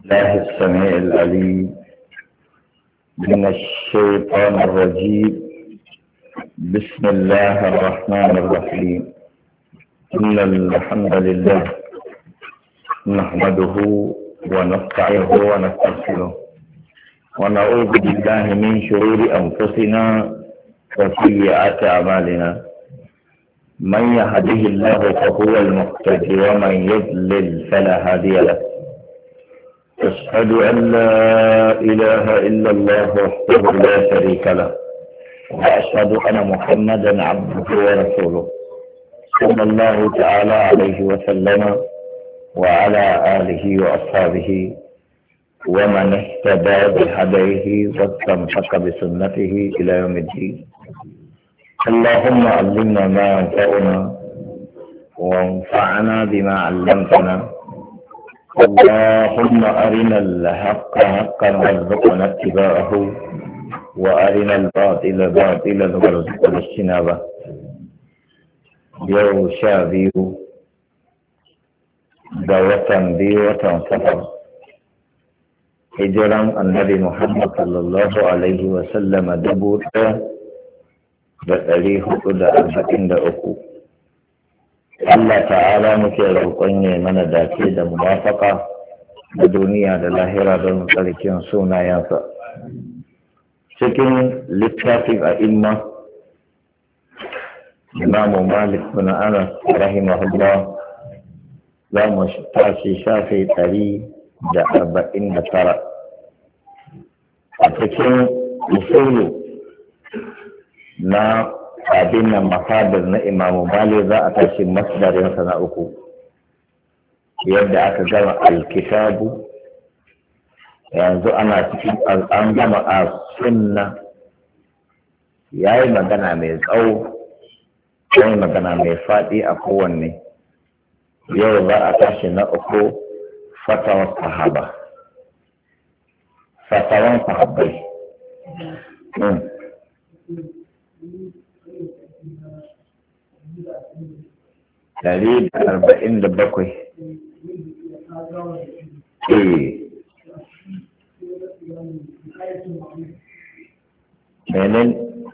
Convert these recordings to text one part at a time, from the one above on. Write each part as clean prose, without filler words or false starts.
الله السميع العليم من الشيطان الرجيم. بسم الله الرحمن الرحيم. إن الحمد لله نحمده ونستعينه ونستغفره ونعوذ بالله من شرور أنفسنا وسيئات أعمالنا. من يهده الله فهو المهتدي ومن يضلل فلا هادي له. أشهد أن لا إله إلا الله وحده لا شريك له، وأشهد أن محمدا عبده ورسوله صلى الله تعالى عليه وسلم وعلى آله وأصحابه ومن اهتدى بهديه واستمسك بسنته إلى يوم الدين. اللهم علمنا ما ينفعنا وانفعنا بما علمتنا. اللهم أرنا الحق حقا وارزقنا اتباعه وأرنا الباطل باطلا وارزقنا اجتنابه. يوم شابيو دوة بيوة سفر هجرا النبي محمد صلى الله عليه وسلم دبوتا بأليه قد 43. Allah ta'ala muke roƙon ya mana dace da muwafaka da duniya da lahira don tsarkin sunayensa. Cikin littafin a'imma Imamu Malik bin Anas rahimahullah za mu tashi shafi 149 a cikin usulu na abin nan masadar na Imamu Malik za a tashi masdarinsa na uku, yadda aka gama alkitabu yanzu ana cikin an gama a sunna. Ya yi magana mai tsawo, ya yi magana mai faɗi a kowanne. Yau za a tashi na uku, fatawan sahaba, fatawan sahabbai. Dari da 47. Menen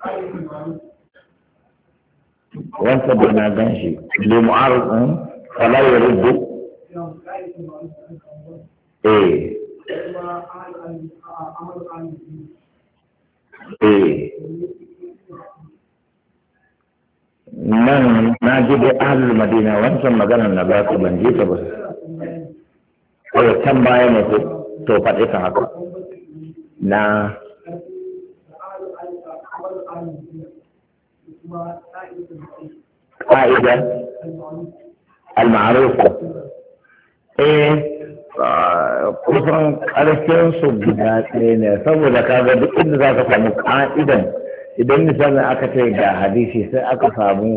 wanda da na gan shi limu'ar falaye rubu. Nan na ji da ahlul madina wancan maganar na ba ku ban ji ta ba. Kawai can baya ne ko to faɗi ta haka. Na ƙa'ida al-ma'rufa. Kusan ƙarfin su guda ɗaya ne, saboda kaga duk inda za ka samu ƙa'idan. Idan misalin aka ce ga hadisi sai aka samu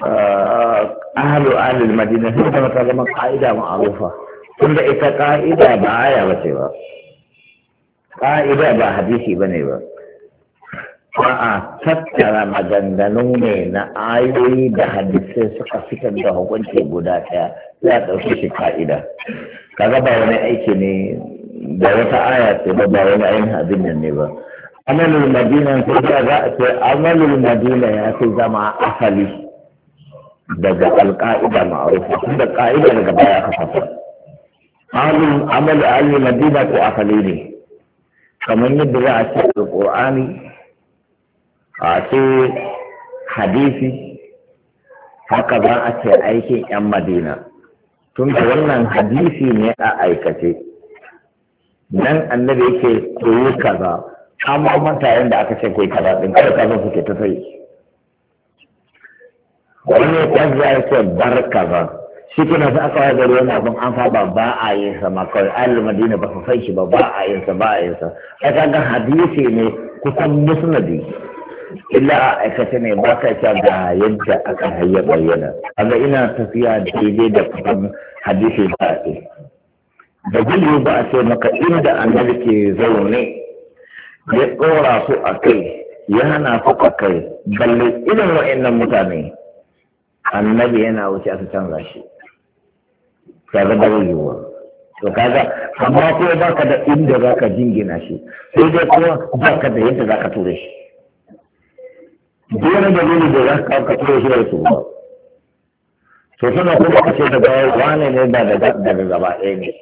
ahlul madina sai kuma ta zama ka'ida ma'arufa, tunda ita ka'ida ba aya ba ce ba, ka'ida ba hadisi ba ne ba, a'a tattara maganganu ne na ayoyi da hadisai suka fitar da hukunci guda ɗaya sai a ɗauki shi ka'ida. Kaga ba wani aiki ne da wata aya ce ba wani ainihin abin nan ne ba. Amalul madina sai da za a ce amalul madina ya fi zama asali daga alƙa'ida ma'arufa, tunda ƙa'ida daga baya ka fasa. Amalul madina ko asali ne, kamar yadda za a ce alƙur'ani, a ce hadisi, haka za a ce aikin 'yan madina, tunda wannan hadisi ne a aikace. Nan annabi yake koyi kaza, amma manta yadda aka ce kai kaza din kada kaza suke ta sai wani kwanza ya ce bar kaza shi kuna sai aka wayar wani abin an saba ba a yin sa ma kawai ahlul madina ba su sai shi ba a yin sa ai kaga hadisi ne kusan musnadi illa a aikace ne ba ka ce ga yadda aka hayya bayyana. Kaga ina tafiya daidai da kusan hadisi ba a ce da gudu ba a ce maka inda annabi ke zaune ya ɗora su a kai ya hana su a kai, balle irin wa'annan mutane annabi yana wuce su canza shi. Kaga da yiwuwa to kaga amma ko baka da inda zaka jingina shi sai dai kuma baka da yadda zaka ture shi dole da dalili da zaka ka ture shi da su ba to sana kuma kace daga wane ne da daga gaba ɗaya ne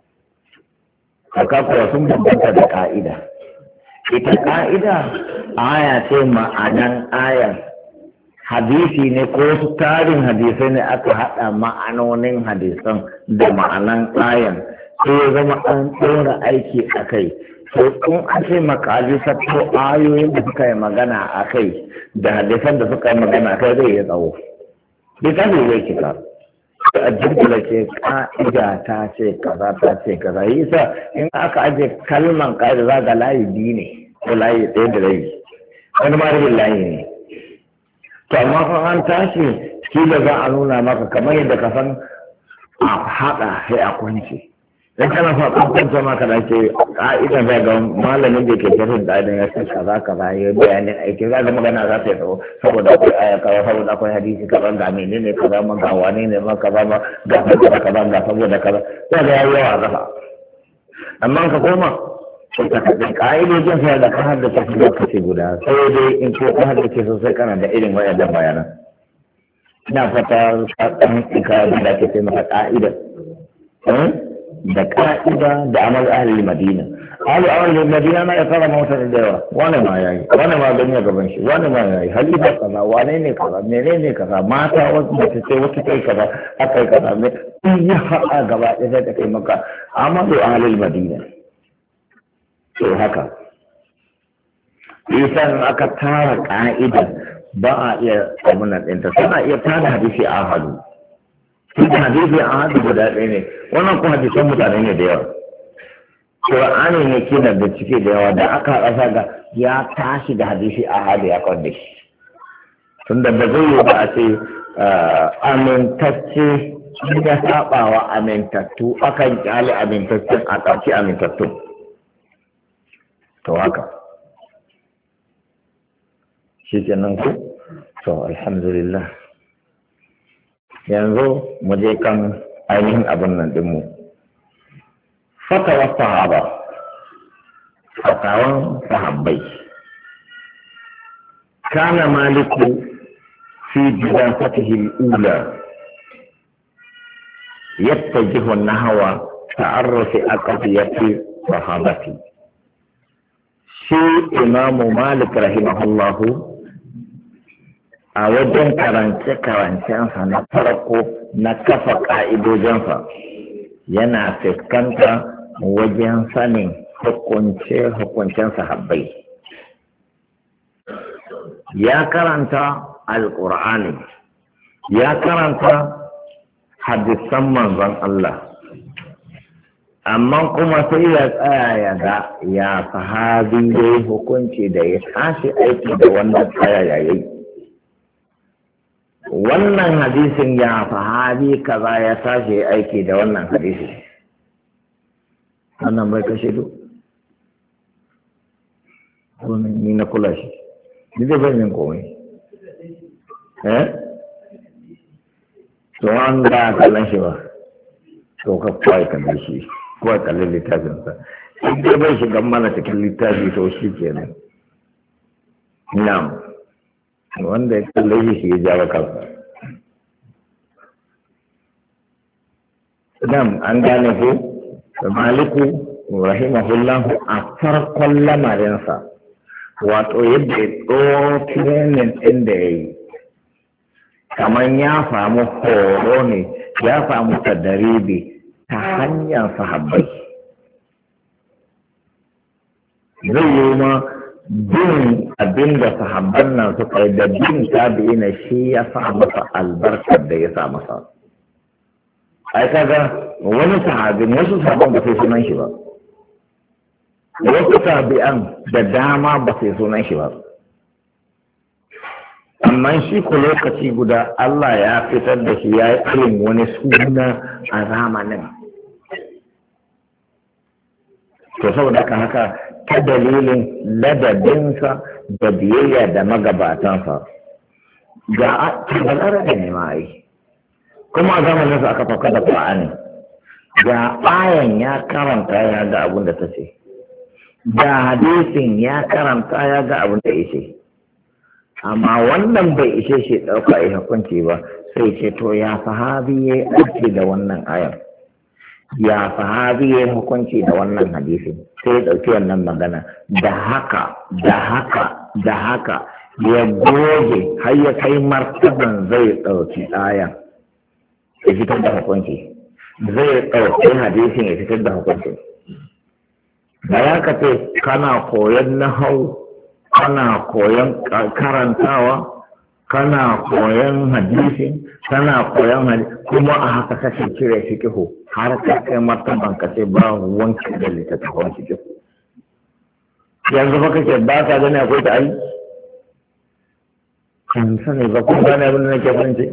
haka kuwa sun bambanta da ka'ida ita ka'ida aya ce ma'anan ayan hadisi ne ko wasu tarin hadisai ne aka haɗa ma'anonin hadisan da ma'anan ayan sai ya zama an tsora aiki a kai to in an ce makali satto ayoyin da suka yi magana a kai da hadisan da suka yi magana a kai zai yi tsawo littafi zai cika a jirgin ce ka'ida ta ce kaza ta ce kaza yi sa in aka aje kalman ka'ida za ga layi biyu ne ko layi ɗaya da rabi wani ma rabin layi ne to amma fa an tashi kila za a nuna maka kamar yadda ka san a haɗa sai a kwance dan kana fa an kwance maka da ke ka'idan za ga malamin da ke tafin ka'idan ya san kaza kaza ya bayanin aiki za ga magana za ta yi tsawo saboda akwai aya kaza saboda akwai hadisi kaza ga menene kaza ma ga wane ne ma kaza ma ga saboda kaza ga saboda kaza sai ga yayi yawa zafa amma ka koma ka'idojin sai da kan haddace su da kace guda sai dai in ko kan haddace sosai kana da irin wayannan bayanan ina fata kan ka da ke sai maka ka'ida da ka'ida da amal ahli madina ahli madina na ya fara mota da yawa wani ma yayi wani ma gani gaban shi wani ma yayi halifa kaza wane ne kaza menene kaza mata wasu da ce wata kai kaza akai kaza me in ya haɗa gaba ɗaya sai ta kai maka amalu ahli madina to haka isan aka tara ka'ida ba a iya abunan ɗinta suna iya tara hadisi a hadu tun da hadisi a hadu guda ɗaya ne wannan kuma hadisan mutane ne da yawa ƙur'ani ne kina da cike da yawa da aka rasa ga ya tashi da hadisi a hadu ya kwan da shi tun da ba zai yi ba a ce amintacce ya saɓa wa amintattu akan ƙyale amintaccen a ƙarshe amintattu to haka shi kenan ku to alhamdulillah yanzu mu je kan ainihin abin nan dinmu fatawa sahaba fatawan sahabbai kana maliku fi dirasatihi al-ula yattajihu an-nahwa ta'arrufi aqdiyati sahabati shi imamu malik rahimahullahu a wajen karance-karancensa na farko na kafa ƙa'idojinsa yana fuskanta wajen sanin hukunce-hukuncen sahabbai ya karanta alƙur'ani ya karanta hadisan manzon Allah amma kuma sai ya tsaya ya ga ya sahabi ya yi hukunci da ya tashi aiki da wannan tsaya ya yi wannan hadisin ya sahabi kaza ya tashi aiki da wannan hadisi wannan bai kashe duk ni na kula shi ni zai bayan komai to an da kallon shi ba to ka kwai kallon shi kuwa kallon littafinsa in dai bai shiga mana cikin littafi to shi kenan na'am wanda ya kalle shi ya jawo kansa na'am an gane ko maliku rahimahullahu a farkon lamarinsa wato yadda ya ɗauki training ɗin da ya yi kamar ya samu horo ne ya samu tadaribi ta hanyar sahabbai zai yi ma bin abin da sahabban nan suka yi da bin tabi'i na shi ya sa masa albarkar da ya sa masa ai kaga wani sahabin wasu sahabban ba sai sunan shi ba wasu tabi'an da dama ba sai sunan shi ba amma shi ko lokaci guda Allah ya fitar da shi ya yi irin wani suna a zamanin to saboda haka ta dalilin ladabinsa da biyayya da magabatansa ga tabalara da nema yi kuma a zamanin sa aka fauka da Qur'ani ga ayan ya karanta ya ga abin da ta ce, ga hadisin ya karanta ya ga abin da ya ce, amma wannan bai ishe shi ɗauka ya hukunci ba, sai ce to ya sahabi ya yi da wannan ayan, ya sahabi ya yi hukunci da wannan hadisin, sai ya ɗauki wannan magana da haka ya goge har ya kai martaban zai ɗauki ayan ya fitar da hukunci, zai ɗauki hadisin ya fitar da hukunci. Da ya ka ce kana koyon nahau, kana koyon karantawa, kana koyon hadisin, kana koyon kuma a haka kake cire fikihu har ka kai martaban ka ce ba wanki da littattafan fikihu. Yanzu ba kake ba ka gani akwai ta ai? Kan sani ba kuma gane abin da nake fahimci?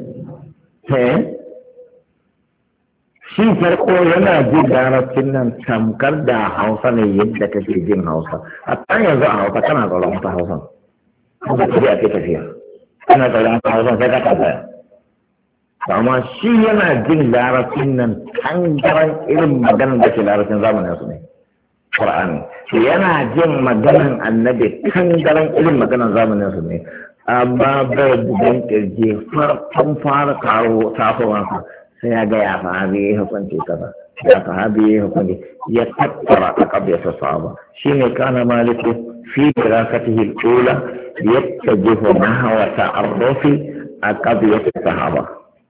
Shi farko yana jin larabcin nan tamkar da Hausa ne yadda kake jin Hausa. A kan yanzu a Hausa kana tsoron wata Hausa. Kuma tafiya ke tafiya. Kana tsoron wata Hausa sai ka tafiya. Amma shi yana jin larabcin nan tangaran irin maganar da ke larabcin zamanin su ne. Qur'ani. Yana jin maganar annabi tangaran irin maganar zamanin su ne. Amma bai bugan kirje farkon fara karo tasowansa. sai ya ga ya sahabi ya hukunci kaza ya sahabi ya hukunci ya tattara a kabiyar sahaba shine kana maliku fi dirasatihi al-ula yattajihu nahwa ta'arrufi a kabiyar sahaba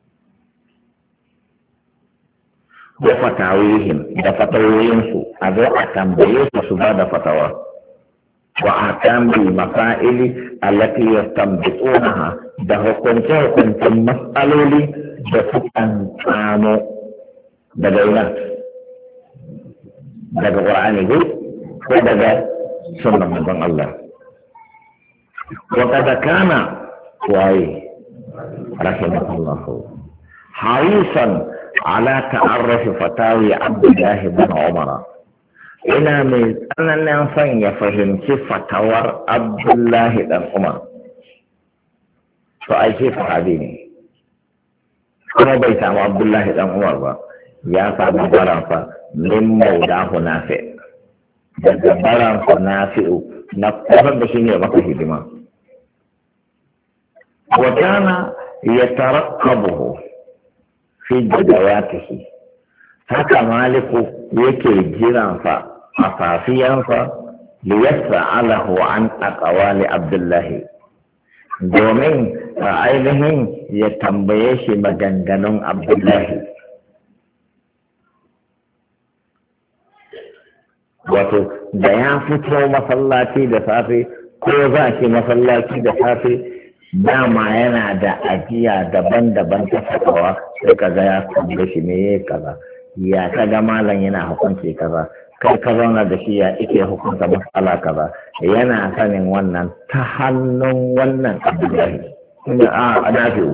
da fatawihim da fatawoyinsu a zo a tambaye su ba da fatawa wa akambi masaili allati yastanbitunaha da hukuncin mas'aloli da sukan samu daga ina daga Qur'ani ko daga sunnan manzon Allah wa kada kana wa'i rahimahullah harisan ala ta'arruf fatawi Abdullah ibn Umar ina mai tsananin son ya fahimci fatawar Abdullah dan Umar to ai shi sahabi ne kuma bai samu Abdullahi dan Umar ba ya samu baransa min maudahu nafi daga baransa nafi'u na kusan da shi ne maka hidima wa kana yatarakkabuhu fi jadawatihi haka maliku yake jiransa a safiyansa liyas'alahu an aqwali Abdullahi domin a ainihin ya tambaye shi maganganun Abdullahi. Wato, da ya fito masallaci da safe ko za shi masallaci da safe dama yana da ajiya daban-daban ta fatawa sai ka ga ya tambaye shi me kaza ya ka ga malam yana hukunci kaza kai ka zauna da shi ya ike hukunta matsala kaza yana sanin wannan ta hannun wannan Abdullahi inda a nafi'u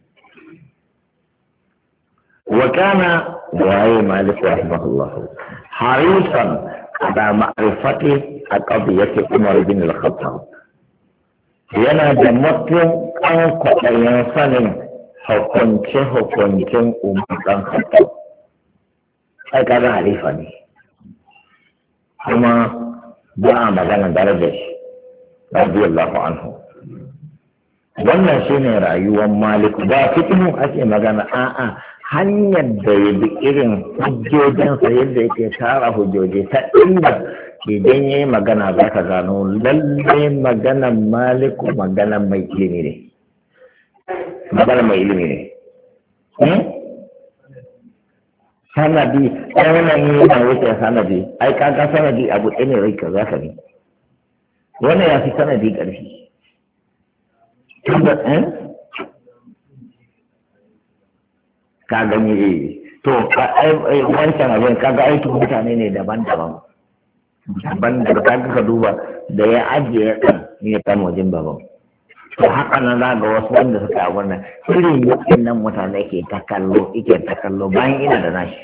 wa kana waye malik rahimahullah harisan ala ma'rifati aqdiyati Umar bin al-Khattab yana da mutum kan kwaɗayin sanin hukuncin Umar dan Khattab ai kaga halifa ne kuma ba a magana darajar shi radiyallahu anhu wannan shine rayuwar maliku ba cikin ake magana a'a hanyar da ya bi irin hujjojinsa yadda yake tara hujjoji ta inda idan ya yi magana za ka gano lallai maganan maliku maganan mai ilimi ne maganan mai ilimi ne sanadi ɗan wannan yana wuce sanadi ai kaga sanadi abu ɗaya ne rai ka za ka ne wannan ya fi sanadi ƙarfi tunda ka gani to wancan abin kaga aikin mutane ne daban-daban daban-daban kaga ka duba da ya ajiye kan ya kan wajen baban to haka nan za ga wasu wanda suka yi wannan irin yakin nan mutane ke ta kallo bayan ina da nashi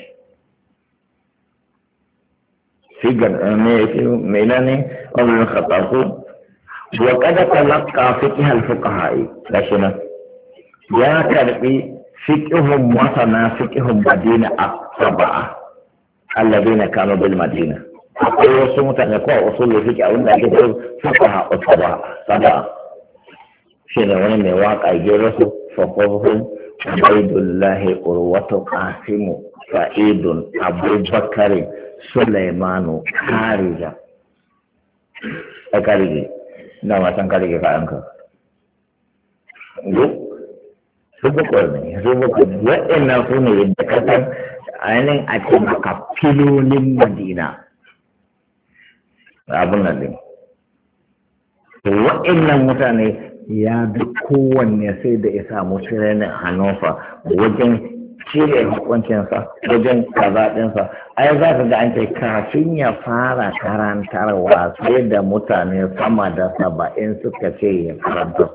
sigar mai ne wannan khataku wa kada talaqqa fiqh al-fuqaha gashi nan ya karbi fiqhun masana fiqhun madina as-sab'a alladina kanu bil madina akwai wasu mutane ko usul fiqh a wanda ake cewa fuqaha saba shi ne wani mai waka gero su fakohun Ubaidullahi Urwatu Qasimu Sa'idun Abubakar Sulaimanu Kharija a karige na wasan karige kayanka su bukwai ne waɗannan su ne yadda kasar ainihin a ce maka filolin Madina abin nan din waɗannan mutane ya bi kowanne sai da ya samu tirenin hannunsa wajen cire hukuncinsa wajen kazaɗinsa ai za ka ga an ce kafin ya fara karantarwa sai da mutane sama da 70 suka ce ya karanta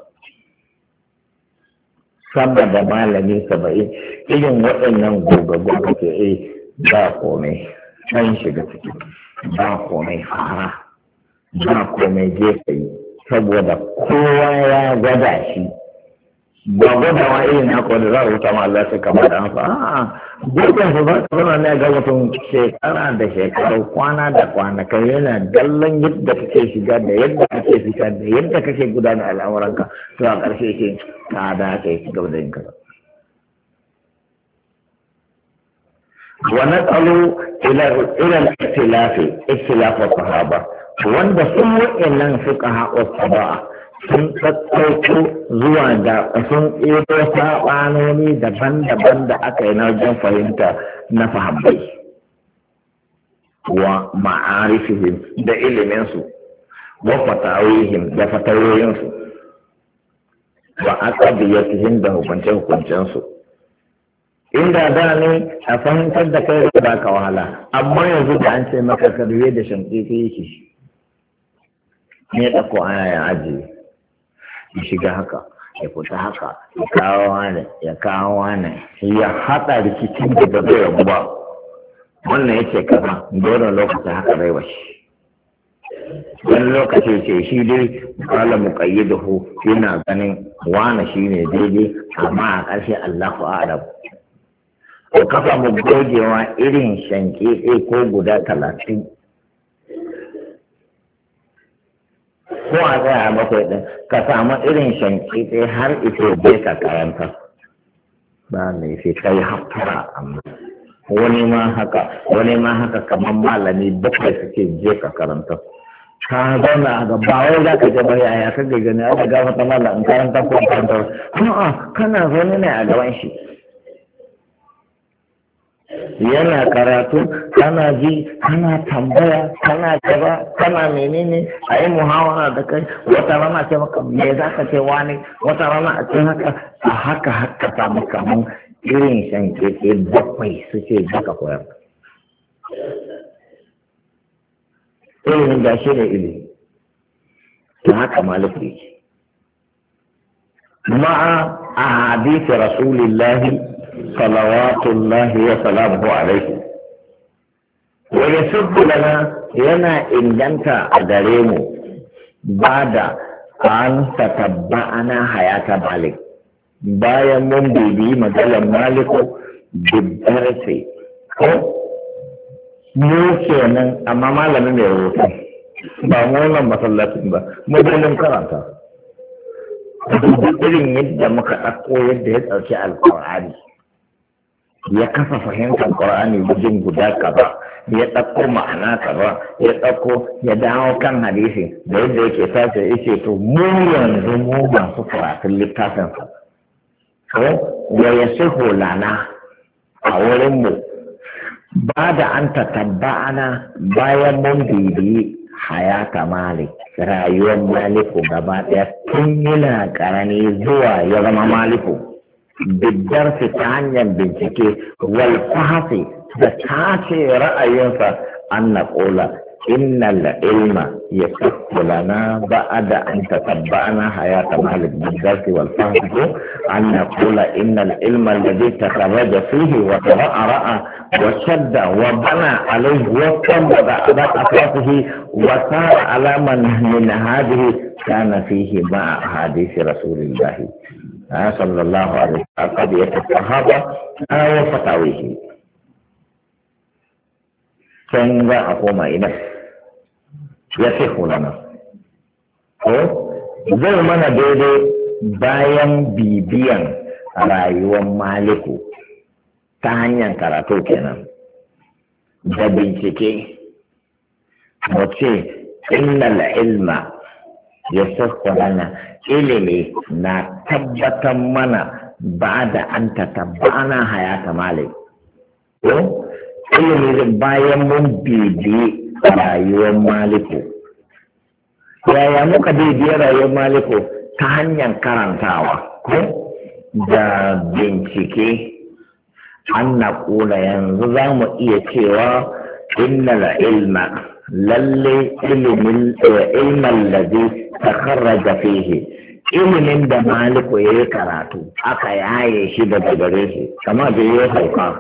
sama da malami 70 irin waɗannan gobe ke ba komai can shiga ciki ba komai fara ba komai jefa yi saboda kowa ya gwada shi ba gwadawa irin haka wanda za a rubuta ma Allah sai kamar da hanfa a'a gudun su za ka zama ne ga mutum shekara da shekaru kwana da kwanakai yana dallon yadda kake shiga da yadda kake fita da yadda kake gudanar al'amuranka to a ƙarshe ke ka da ka yi gaba da yin kaza ونسأل إلى اختلاف الصحابة wanda sun wa'annan fuqaha was-saba'a sun ɗauko zuwa ga sun ɗebo saɓanoni daban-daban da aka yi na wajen fahimta na sahabbai wa ma'arifihim da iliminsu wa fatawihim da fatawoyinsu wa aqabiyatihim da hukunce-hukuncensu inda da ne a fahimtar da kai da ka wahala amma yanzu da an ce maka karye da shanƙiƙi yake ne ɗauko aya ya ajiye ya shiga haka ya fita haka ya kawo wane ya haɗa rikicin da ba zai rabu ba wannan yake kama dole lokacin haka rai ba shi wani lokaci ce shi dai kala muƙayyidahu yana ganin wane shi ne daidai amma a ƙarshe Allahu a'lam ko kafa mu gogewa irin shanƙiƙe ko guda 30 ko a tsaya bakwai ɗin ka samu irin shanƙiƙe har ito bai ka karanta ba mai fi kai haftara amma wani ma haka kamar malami bakwai suke je ka karanta ka zauna a gaba wai za ka je bai yaya ka gani aka gafa ta mallam in karanta ko karanta a'a kana zaune ne a gaban shi yana karatu kana ji kana tambaya kana gaba kana menene a yi muhawara da kai wata rana ce maka me za ka ce wani wata rana a ce haka haka samu kaman irin shan keke bakwai suke baka koyar ilimin da shi ne ilimi ta haka maliki ma'a a hadisi rasulillahi صلوات الله وسلامه عليه ويسب لنا ينا إن جنت أدريم بعد أن تتبعنا حياة مالك بايا من بيبي مجال مالك بالدرس mu kenan amma malamin mai rubutu ba mu wannan masallacin ba mu dalilin karanta irin yadda muka ɗauko yadda ya ɗauki alƙur'ani ya kafa fahimtar ƙur'ani wajen guda kaza ya ɗauko ma'ana kaza ya ɗauko ya dawo kan hadisi da yadda yake sace yake to mu yanzu mu masu karatun littafinsa to ya yasihu lana a wurin mu ba da an tatabba'ana bayan mun bibiyi hayata malik rayuwar maliku gaba ɗaya tun yana ƙarami zuwa ya zama maliku بالدرس تعنى بالذكي والفحص تتعطي رأيك أن نقول إن العلم يصح لنا بعد أن تتبعنا حياة مالك بالدرس والفحص أن نقول إن العلم الذي تخرج فيه رأى وشد وبنى عليه وصمد على أساسه وصار على من هذه كان فيه مع حديث رسول الله صلى الله عليه وسلم قضية الصحابة وفتاويه can za a koma ina ya fi hulana ko zai mana daidai bayan bibiyan rayuwar maliku ta hanyar karatu kenan da bincike mu ce innal ilma ya lana ilimi na tabbatar mana ba da an tattabbana hayata malik ko ilimi bayan mun bibi rayuwar maliku yaya muka bibiya rayuwar maliku ta hanyar karantawa ko da bincike an na kula yanzu za mu iya cewa innal ilma lalle ilimin ladhi takharraja fihi ilimin da maliku ya yi karatu aka yaye shi daga gare shi kama da ya sauka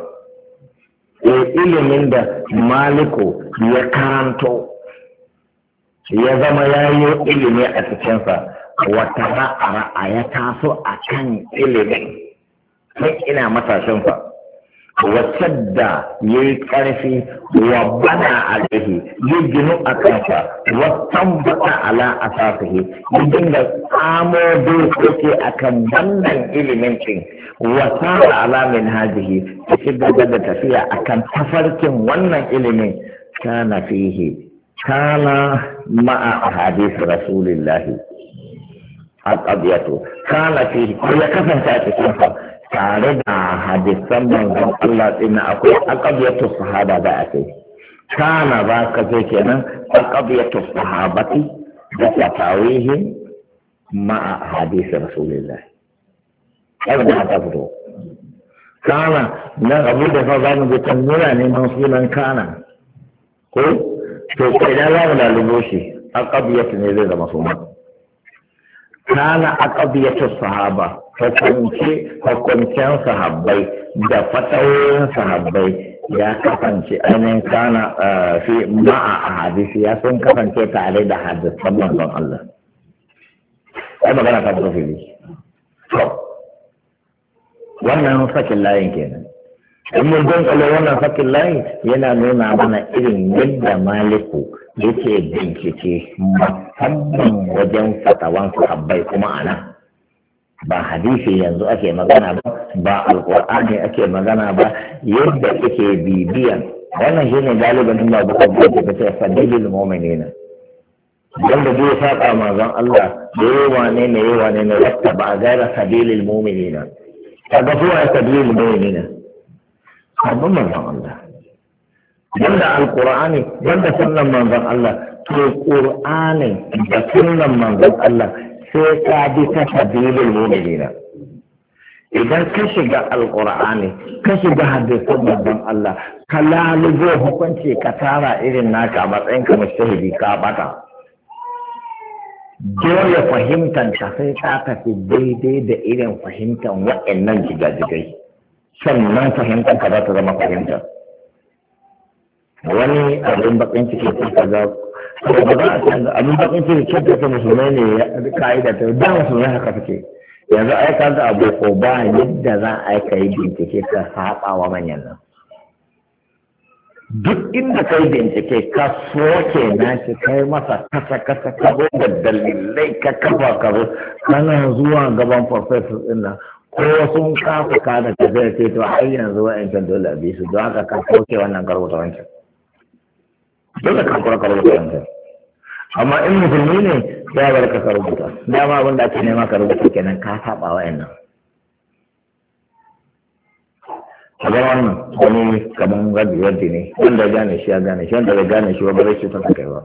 ilimin da maliku ya karanto ya zama ya yi ilimi a cikinsa wata ra'a ya taso a kan ilimin sai ina matashinsa wacce da ya yi ƙarfi wa bana alaihi ya ginu a kansa watan bata ala a safihi ya dinga samo dokoki a kan wannan ilimin ɗin wata alamin hajihi ya ci gaba da tafiya a kan tafarkin wannan ilimin kana fihi kana ma'a hadisi rasulillahi al-qadiyatu kana fihi ko ya kasance a cikin sa tare da hadisan manzon Allah din akwai aqabiyatu sahaba da ake kana ba ka ce kenan aqabiyatu sahabati da tawihi ma hadisi rasulullah ai da ta fito kana nan abu da fa zamu ga tanura ne man sunan kana ko to kai da za mu lalubo shi aqabiyatu ne zai zama sunan kana aqabiyatu sahaba hukuncen sahabbai da fatawoyin sahabbai ya kasance ainihin kana fi ma'a a hadisi ya sun kasance tare da hadisan manzon Allah ai magana ta fito fili to wannan sakin layin kenan in mun dunkule wannan sakin layin yana nuna mana irin yadda maliku yake bincike musamman wajen fatawan sahabbai kuma ana ba hadisi yanzu ake magana ba alqur'ani ake magana ba yadda ake bibiyan wannan shine galibin ba buka da ta fadilul mu'minina wanda zai saka manzon Allah da yawa ne wata ba gaira sabilil mu'minina kaga zuwa sabilil mu'minina sabon manzon Allah wanda alqur'ani wanda sunnan manzon Allah to qur'ani da sunnan manzon Allah sai ka bi ta sabilil mu'minina idan ka shiga alqur'ani ka shiga hadisin manzon Allah ka lalubo hukunci ka tara irin naka a matsayin ka mujtahidi ka bata dole fahimtar ka sai ka tafi daidai da irin fahimtar waɗannan jigajigai sannan fahimtar ka za ta zama fahimtar wani abin bakin ciki ka ga ba za a canza abin bakin ciki kyautar ta musulmai ne ya ka'ida ta da musulmai haka suke yanzu ai ka ga abu ko ba yadda za a yi bincike ka saba wa manyan nan duk inda kai bincike ka soke na shi kai masa kasa ka zo da dalilai ka kafa ka zo kana zuwa gaban professor din nan ko sun kafa ka da tafiya ce to ai yanzu wa'ancan dole a bi su don haka ka soke wannan karuta wancan dole ka kura rubuta wancan amma in musulmi ne ya bar ka rubuta dama abin da ake nema ka rubuta kenan ka saba wa'annan a ga wannan wani kaman raddi ne wanda ya gane shi ya gane shi wanda ya gane shi ba zai cutar da kai ba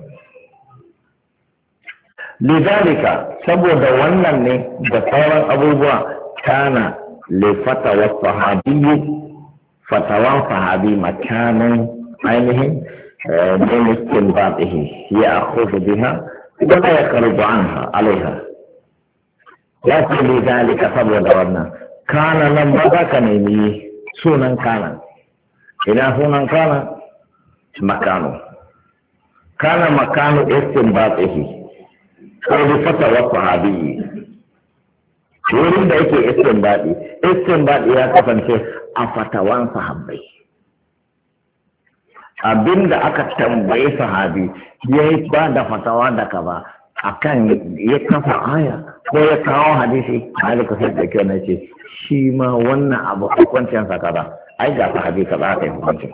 lidalika saboda wannan ne da sauran abubuwa kana li fatawa sahabiyyi fatawan sahabi makanan ainihin min istinbatihi ya'khudhu biha wa la yakhruju anha alaiha lakin lidalika saboda wannan kana nan ba za ka nemi sunan kana ina sunan kana makano kana makano istinbatihi ko bi fatawa sahabi wurin da yake istinbati ya kasance a fatawan sahabbai abinda aka tambaye sahabi ya yi ba da fatawa da kaza akan ya kafa aya ko ya kawo hadisi malika sai da kyau na ce shi ma wannan abu hukuncin sa kaza ai ga sahabi kaza aka yi hukuncin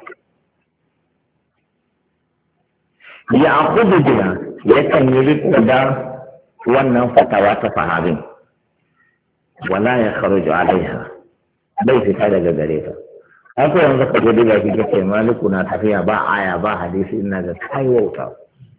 ya akudu biya yakan yi riko da wannan fatawa ta sahabin wala ya kharuju alaiha bai fita daga gare ta haka yanzu ka gudu da kike ce maliku na tafiya ba aya ba hadisi ina da kai wauta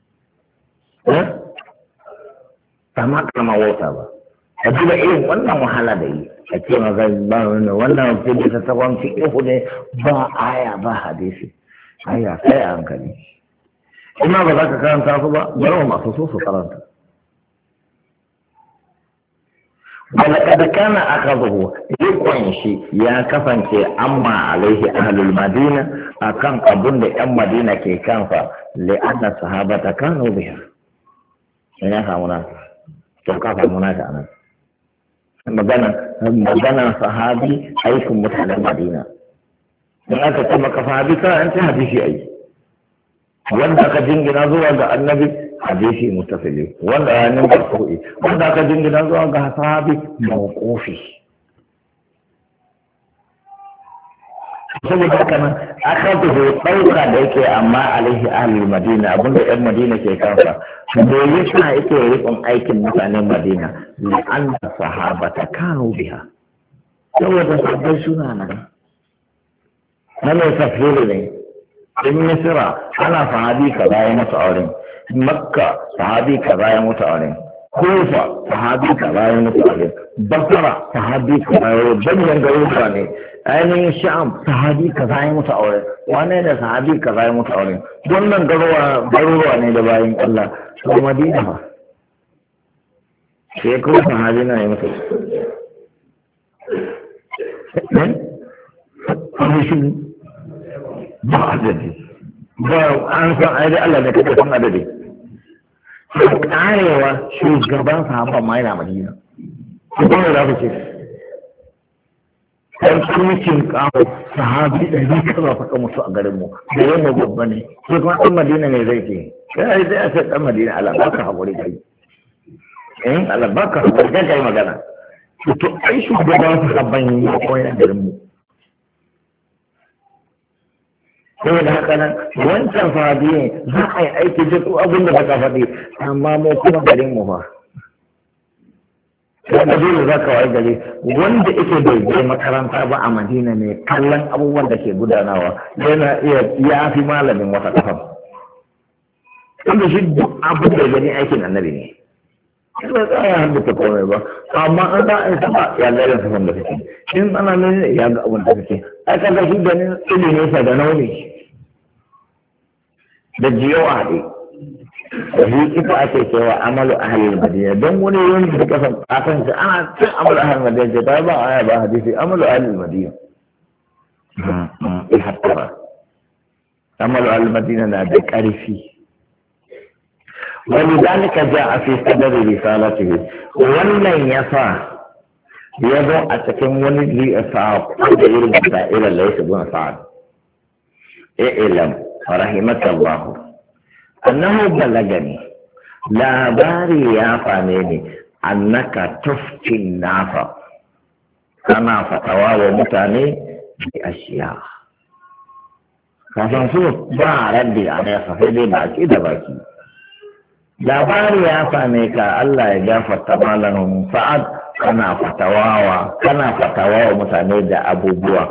sama kama wauta ba a duba irin wannan wahala da yi a ce maza ba wannan kudi ta sabon fiƙihu ne ba aya ba hadisi aya sai a hankali ina ba za ka karanta su ba bari masu so su karanta ولقد كان أخذه يقوم شيء يا كفن شيء أما عليه أهل المدينة أكان أبن أم مدينة كي كان لأن الصحابة كانوا بها هنا كامونا توقف المناسة أنا مدنا صحابي أيكم متحدى المدينة لأنك تم كفابي كأنت حديثي أي wanda aka jingina zuwa ga annabi hadisi mutasili wanda ya nan marfu'i wanda aka jingina zuwa ga sahabi mawqufi saboda haka nan aka dubo ɗauka da yake amma alaihi ahlul madina abinda yan madina ke kansa da yasa yake rikon aikin mutanen madina li'anna sahabata kanu biha saboda sahabbai suna nan na mai tafsiri ne in misira ana sahabi kaza ya mutu auren makka sahabi kaza ya mutu auren kufa sahabi kaza ya mutu auren basara sahabi kaza ya banyan garuruwa ne ainihin sham sahabi kaza ya mutu auren wane da sahabi kaza ya mutu auren wannan garuruwa ne da bayan Allah to madina ba sai kuma sahabi na ya mutu ba adadi ba an san ai Allah da kake san adadi karewa shugaban sahabban ma yana madina ko ba da ce sai kuncin kawo sahabi da ni kaza fa musu a garin mu da yamma babba ne sai kuma dan madina ne zai ce sai sai a ce dan madina Allah baka hakuri kai Allah baka hakuri kai magana to ai shugaban sahabban ne ko yana garin mu saboda haka nan wancan sahabi ne za a yi aiki da su abin da baka faɗi amma mu kuma garin mu ba wanda dole za ka wayi gari wanda yake bai je makaranta ba a madina ne kallon abubuwan da ke gudanawa yana iya ya fi malamin wata kafan wanda shi duk abin da gani aikin annabi ne ba za a haddata komai ba amma an za a yi sama ya ga irin sufan da kake in ana nan ya ga abin da kake a kaga shi ganin ilimin sa da nauni da jiyo a haɗe da shi ita ake cewa amalu ahalil madina don wani yanzu da kasan akan shi ana cin amalu ahalil madina ce ta ba aya ba hadisi amalu ahalil madina hattara amalu ahalil madina na da ƙarfi ولذلك جاء في صدر رسالته ولن يسع يضع أتكن ولي أسعى قدر المسائل ليس بن سعد اعلم رحمك الله أنه بلغني لا باري يا فانيني أنك تفتي الناس كما فتوى ومتاني بأشياء فسنصوت با ردي على صفيدي باكي دباكي labari ya same ka Allah ya gafarta malamin fa'ad kana fatawa mutane da abubuwa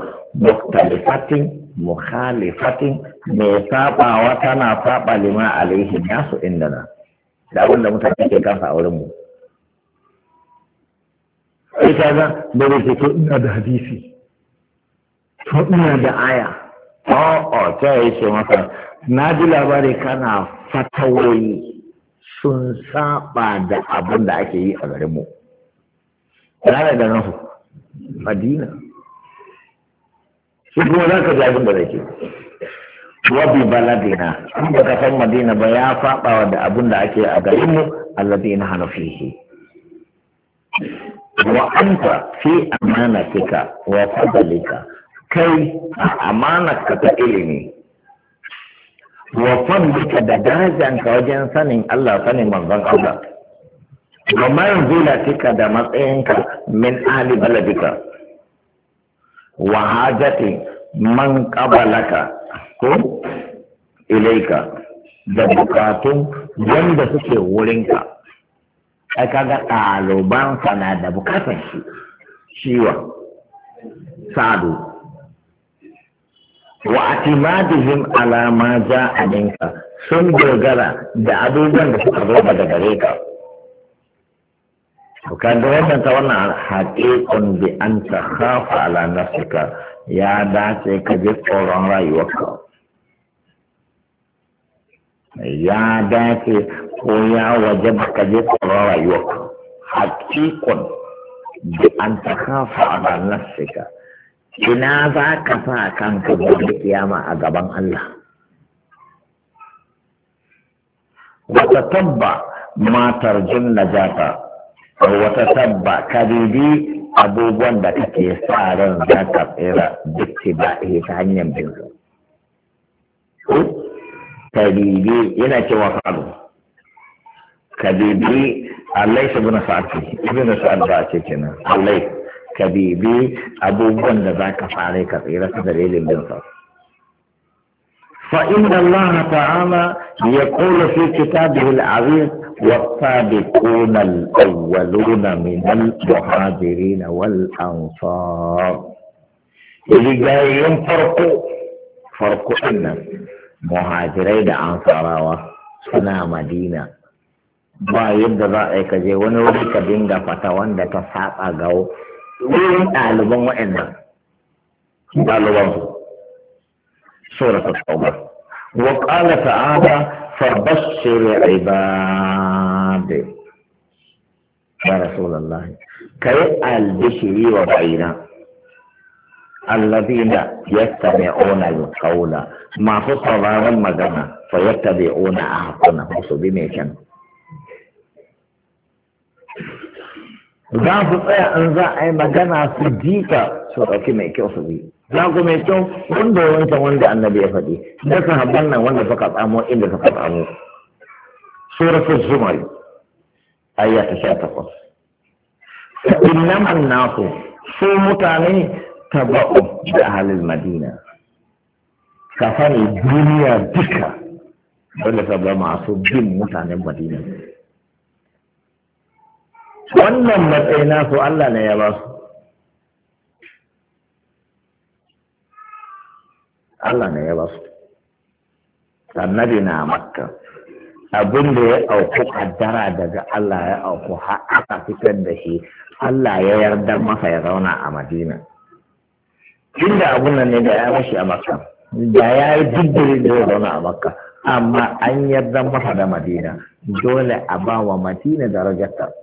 mukhalifatin mai sabawa tana saba lima alaihi nasu indana da abinda mutane ke kansa a wurin mu sai ka ga dole ce to ina da hadisi to ina da aya ta yi ce maka na ji labari kana fatawoyi sun saba da abin da ake yi a garinmu. Rana da nahu, Madina. Shi kuma za ka ji abin da zai ce. Wabi baladina, in ba ka san Madina ba ya faɓawa da abin da ake a garinmu, alladina hana fihi. Wa anta fi amanatika wa fadalika kai a amanarka ta ilimi wa fadlika da darajanka wajen sanin Allah sanin manzon Allah wa manzilatika da matsayinka min ahli baladika wa hajati man qabalaka ko ilaika da bukatun wanda suke wurinka ai kaga ɗalibansa na da bukatan shiwa sa'adu wa atimadihim ala ma ja'a minka sun dogara da abubuwan da suka zo daga gare ka to kaga wannan haqiqun bi an takhafa ala nafsika ya dace ka ji tsoron rayuwarka ya dace ko ya wajaba ka ji tsoron rayuwarka haqiqun bi an takhafa ala nafsika ina za ka sa kanka gobe kiyama a gaban Allah wata tabba matar jin najata wata tabba ka bibi abubuwan da kake sa ran za ka tsira duk ba ta hanyar bin su ka bibi yana cewa faru ka bibi Allah ibn Sa'ad ba ce kenan Allah ka bibi abubuwan da za ka fara ka tsira ta dalilin bin sa فإن الله تعالى يقول في كتابه العزيز والسابقون الأولون من المهاجرين والأنصار اللي جايين فرقوا إن مهاجرين أنصار سنة مدينة ba yadda za a yi ka je wani wuri ka dinga fata wanda ta saba ga wurin ɗaliban waɗannan ɗaliban su سورة التوبة وقال تعالى فبشر عباد يا رسول الله كي البشري وبعينا الذين يتبعون القول ما فصل المدنة فيتبعون أحسنه بميشن za su tsaya in za a yi magana su jika su ɗauki mai kyau su bi za ku mai kyau wanda wancan wanda annabi ya faɗi da sahabban nan wanda suka tsamo inda suka tsamo suratul zumar ayya ta 18 innaman nasu su mutane taba'u da ahlul madina ka sani duniya duka wanda ta ba masu bin mutanen madina wannan matsayi nasu Allah ne ya ba su Allah ne ya ba su annabi na makka abin da ya auku kaddara daga Allah ya auku har aka fitar da shi Allah ya yarda masa ya zauna a Madina inda abun nan ne da ya mashi a makka da ya yi diddiri da ya zauna a makka amma an yarda masa da Madina dole a ba wa Madina darajarta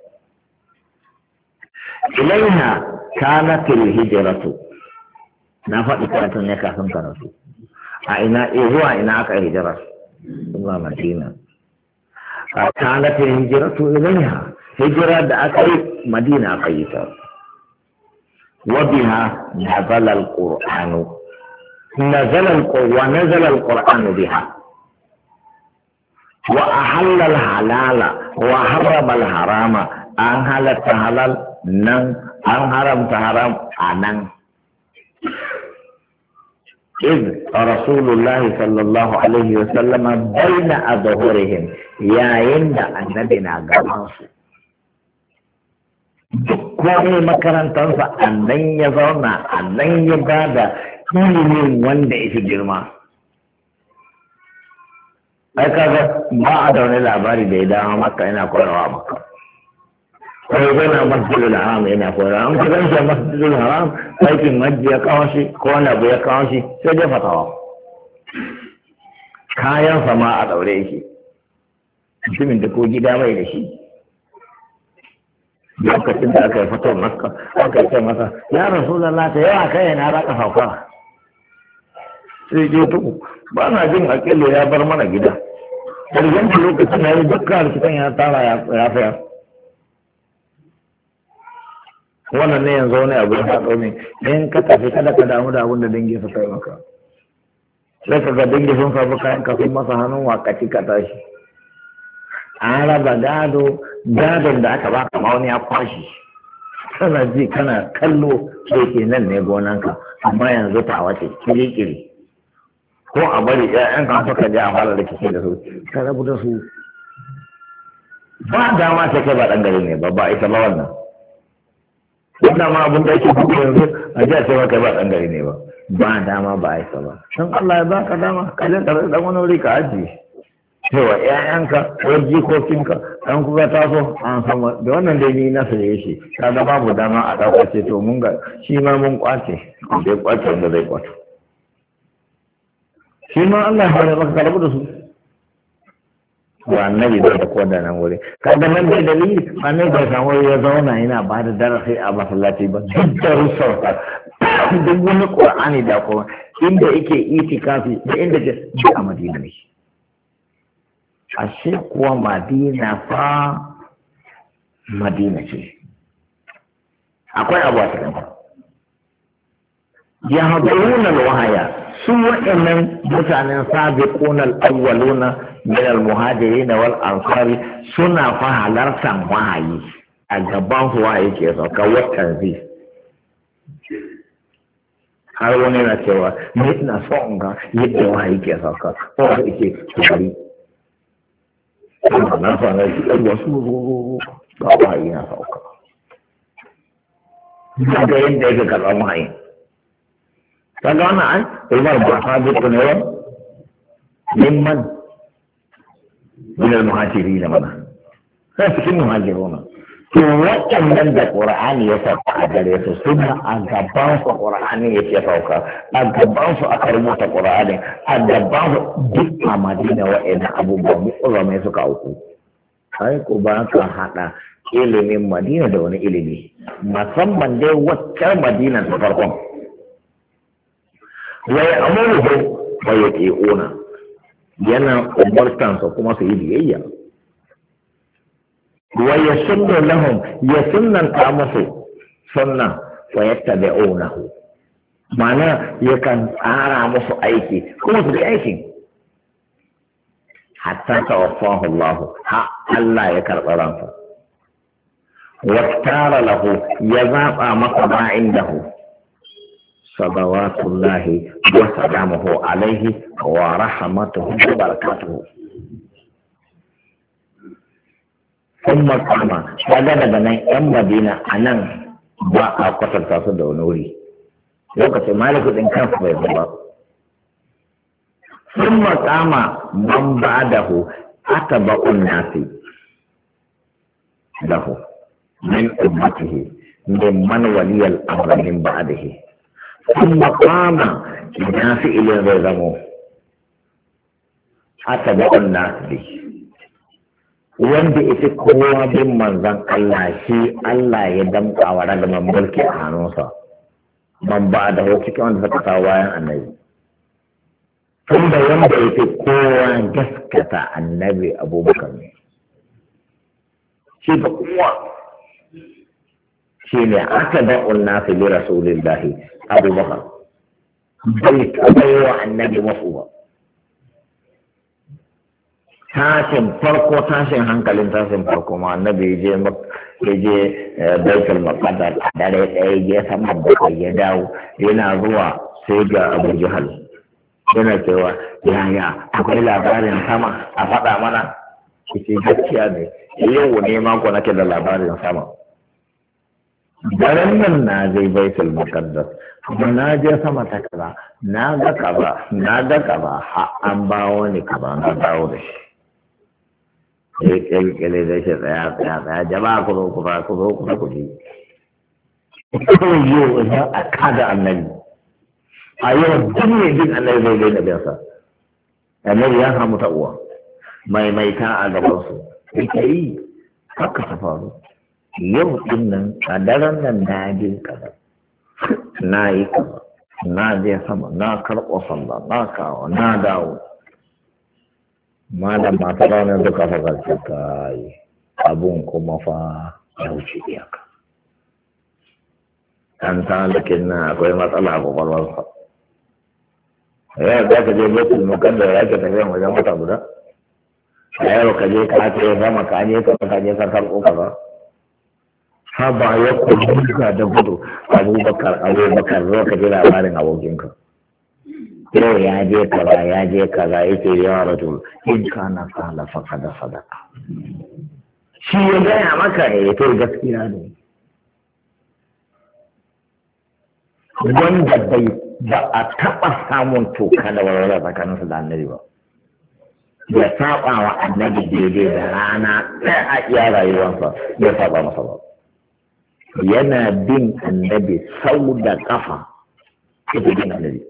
ilaiha kanatil hijratu na faɗi karatun ne kafin karatu a ina zuwa ina aka hijira zuwa Madina kanatil hijratu ilaiha hijira da aka yi Madina aka yi ta wa biha nazala alquran biha wa ahalla alhalala wa harrama alharama an halatta halal nan an haramta haram a nan إذ رسول الله صلى الله عليه وسلم بين أظهرهم يا يند النبي ناقص komai makarantarsa a nan ya zauna a nan ya ba da ilimin wanda ya fi girma ai kaga ba a da wani labari da ya dawo maka yana koyarwa maka kai zana masjidul haram yana koyarwa an kiran shi masjidul haram aikin majji ya kawo shi ko wani abu ya kawo shi sai dai fatawa kayan sama a daure shi mutumin da ko gida mai da shi lokacin da aka yi fito makka aka ce masa ya rasulullah ta yawa kai na raka sauka sai je tuku ba na jin akille ya bar mana gida ƙarshen lokacin na yi dukkan rikitan ya tara ya fayar wannan ne yanzu wani abu ya faɗo ne in ka tafi kada ka damu da abin da dangi su kai maka sai ka ga dangi sun sabu kayan kafin masa hannun wakaci ka tashi an raba gadon da aka baka ma wani ya kwashi kana ji kana kallo sai ke nan ne gonanka amma yanzu ta wace kiri-kiri ko a bari ƴaƴan ka suka je a fara da kike da su ka rabu da su ba dama sai kai ba dan gari ne ba ita ba wannan wannan ma abin da yake duk yanzu a ji a ce kai ba dan gari ne ba dama ba ita ba dan Allah ya baka dama ka je ka dan wani wuri ka ajiye cewa ƴaƴanka ko jikokinka an kuka taso an sama da wannan dai ni na saye shi kaga babu dama a ɗauka ce to mun ga shi ma mun kwace zai kwace wanda zai kwace shi ma Allah ya maka karabu da su wa annabi da ko da nan wuri kaga nan dai dalili annabi bai samu ya zauna yana ba da darasi a masallaci ba duk da rusar duk wani qur'ani da kuma inda yake itikafi da inda ke a Madina ne ashe kuwa Madina ce akwai abu a cikin ya haɗaruna wahaya su waɗannan mutanen sabiquna al-awwaluna min al-muhajirin wal ansari suna fa halartan wahayi a gaban su wahayi ke sauka watan zai har wani na cewa ni ina son ga yadda wahayi ke sauka ko da yake tsari na fara shi ɗan wasu ga wahayi na sauka daga yadda yake karɓar wahayi kaga wannan ai Umar ba sabiqu ne wa mimman min al-muhajirin mana sai cikin muhajiruna to waɗannan da Qur'ani ya sauka a gare su suna a gaban su Qur'ani ya sauka a gaban su aka rubuta Qur'ani a gaban su duk a Madina wa'annan abubuwan mu'ulmai suka auku ai ko ba ka hada ilimin Madina da wani ilimi musamman dai wacce Madina ta farkon wa ya'muruhu wa yuti'una yana umartansa kuma su yi biyayya wa yasunnu lahum yasunnanta musu sunna wa yattabi'unahu ma'ana yakan tsara musu aiki kuma su yi aikin hatta tawaffahu Allah ha Allah ya karɓa ransa wa tara lahu ya zaɓa masa ma indahu salawatullahi wa salamuhu alaihi wa rahmatuhu wa barakatuhu kuma kama kaga daga nan yan Madina a nan ba a kwatanta su da wani wuri lokacin maliku din kansu bai zama sun makama man ba da hu aka ba'un nasi lahu min ummatihi min man waliyal amra min ba'dihi sun makama nasi ilin zai zamo aka ba'un nasi wanda ita kowa bin manzan Allah shi Allah ya damƙa wa ragaman mulki a hannunsa man ba da cikin wanda suka kawo bayan annabi tun da wanda ita kowa gaskata annabi abubakar ne shi da kowa shi ne aka da'un nasu li rasulillahi abubakar bai taɓa yi wa annabi masu ba tashin hankalin farko ma annabi ya je baitul maqdis a dare ɗaya ya sama bakwai ya dawo yana zuwa sai ga Abu Jahal yana cewa yaya akwai labarin sama a faɗa mana shi gaskiya ne yau ne mako nake da labarin sama daren nan na zai baitul maqdis kuma na je sama ta kaza na ga kaza an bawo ni kaza na dawo da shi sai kyalkyale da shi tsaya jama'a ku zo ku ji kawai yau idan a kada annabi a yau duk mai bin annabi zai gai nabinsa annabi ya samu ta uwa maimaita a gabansu yake yi haka ta faru yau din nan a daren nan na bin kaza na yi kaza na je sama na karɓo sallah na kawo na dawo malam mata ranar duka fagarci kai abun kuma fa ya wuce iyaka an talikin na akwai matsala a kwakwalwarsa yau za ka je betul mukaddar ya ke tafiya wajen wata guda a yau ka je ka ce zama ka je ka karɓo ka ba ha ba ya kuka da gudu abubakar zo ka ji labarin abokinka yau ya je kaza yake yawa rajul in kana kala faka da sadaka shi ya gaya maka ya to gaskiya ne wanda bai ba a taɓa samun toka da walwala tsakaninsu da annabi ba ya saba wa annabi daidai da rana ɗaya a iya rayuwarsa ya saba masa ba yana bin annabi sau da ƙafa ita bin annabi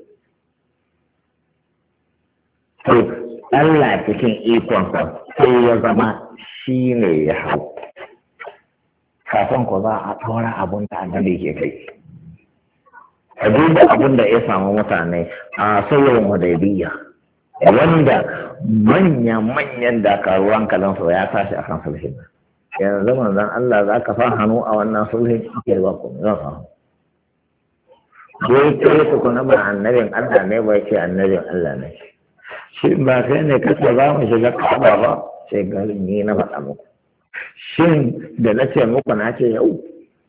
to Allah cikin ikonsa sai ya zama shi ne ya hau kafin ko za a ɗora abun da annabi ke kai a duba abun da ya samu mutane a sauyin hudaybiya wanda manyan dakaruwan kalansu ya tashi a kan sulhin yanzu manzon Allah za ka fa hannu a wannan sulhin ake ba ku zan samu dai kai su kuna ba annabin Allah ne ba ce annabin Allah ne shi ba kai ne kasa za mu shiga kaba ba sai ga ni na faɗa muku shin da na ce muku na ce yau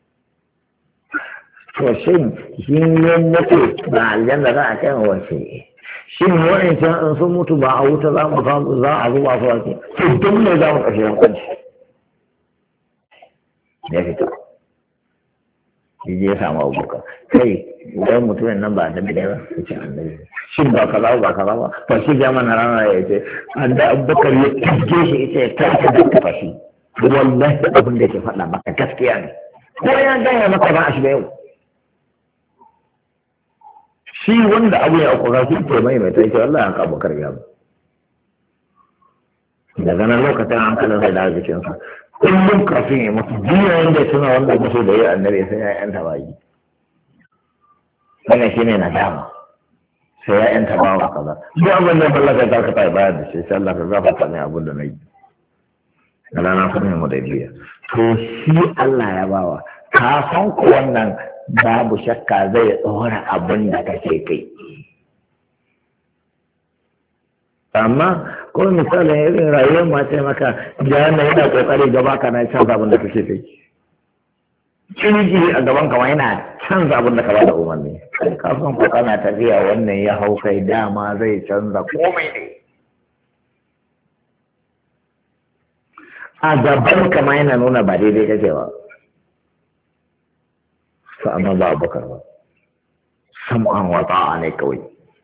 to shin yin mutu ba aljanna za a kai wa wace shin wa'ancan in sun mutu ba a wuta za mu samu za a zuba su ake to don ne za mu kashe yankanci ya fita shi je ya samu abubakar kai wani mutumin nan ba da bidai ba su ce annabi shin ba kaza ba kaza ba to shi ja mana rana ya ce an da abubakar ya tafge shi ita ya tafi da kafa shi wallahi abin da ke faɗa maka gaskiya ne ko ya gaya maka ba a shiga yau shi wanda abu ya akwai shi ke mai mai taiki Allah ya kawo karya ba daga nan lokacin hankalin sai da jikinsa kullum kafin ya mutu biya yadda suna wanda musu da yi annabi sai ya yanta bayi wannan shi ne na dama sai ya yanta bawa kaza duk abin da mallaka ta ka tayi bayar da shi sai Allah ka gafarta ne abin da na yi da rana kuma mu da biya to shi Allah ya bawa ka san ko wannan babu shakka zai tsora abin da kake kai amma ko misalin irin rayuwar mace maka jana yana kokari gaba ka na canza abin da kake kai kirji a gaban kama yana canza abin da ka ba da umarni kai kafin ko kana tafiya wannan ya hau kai dama zai canza komai ne a gaban kama yana nuna ba daidai kake ba amma ba abubakar ba sam'an wata'a ne kawai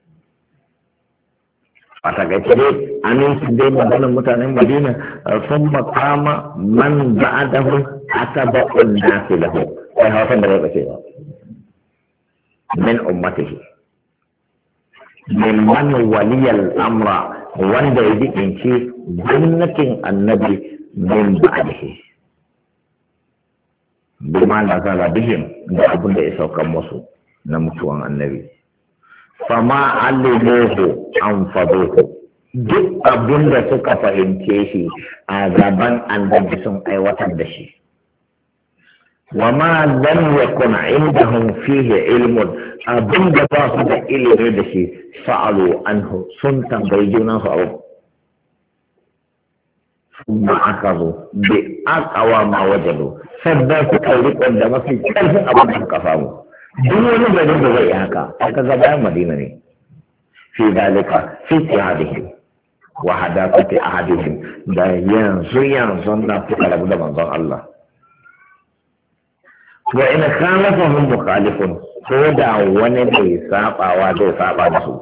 a takaice dai aminci dai maganin mutanen madina sun makama man ba'adahu asaba'un nasi lahu sai hausan da bai ba min ummatihi min man waliyal amra wanda ya jikinci gwamnatin annabi min ba'adihi bima na zara bihim da abin da ya saukan musu na mutuwan annabi fama alimuhu an faduhu duk abin da suka fahimce shi a gaban annabi sun aiwatar da shi wa ma lam yakun indahum fihi ilmun abin da ba su da ilimi da shi sa'alu anhu sun tambayi junan su abu ma aka zo bi aqwa ma wajadu sannan suka rikon da mafi karfin abin da suka samu duk wani garin da zai haka aka ga bayan madina ne fi dalika fi tihadihim wa hadafati ahadihim da yanzu na suka rabu da manzon Allah wa in khalafahum mukhalifun ko da wani bai sabawa zai saba da su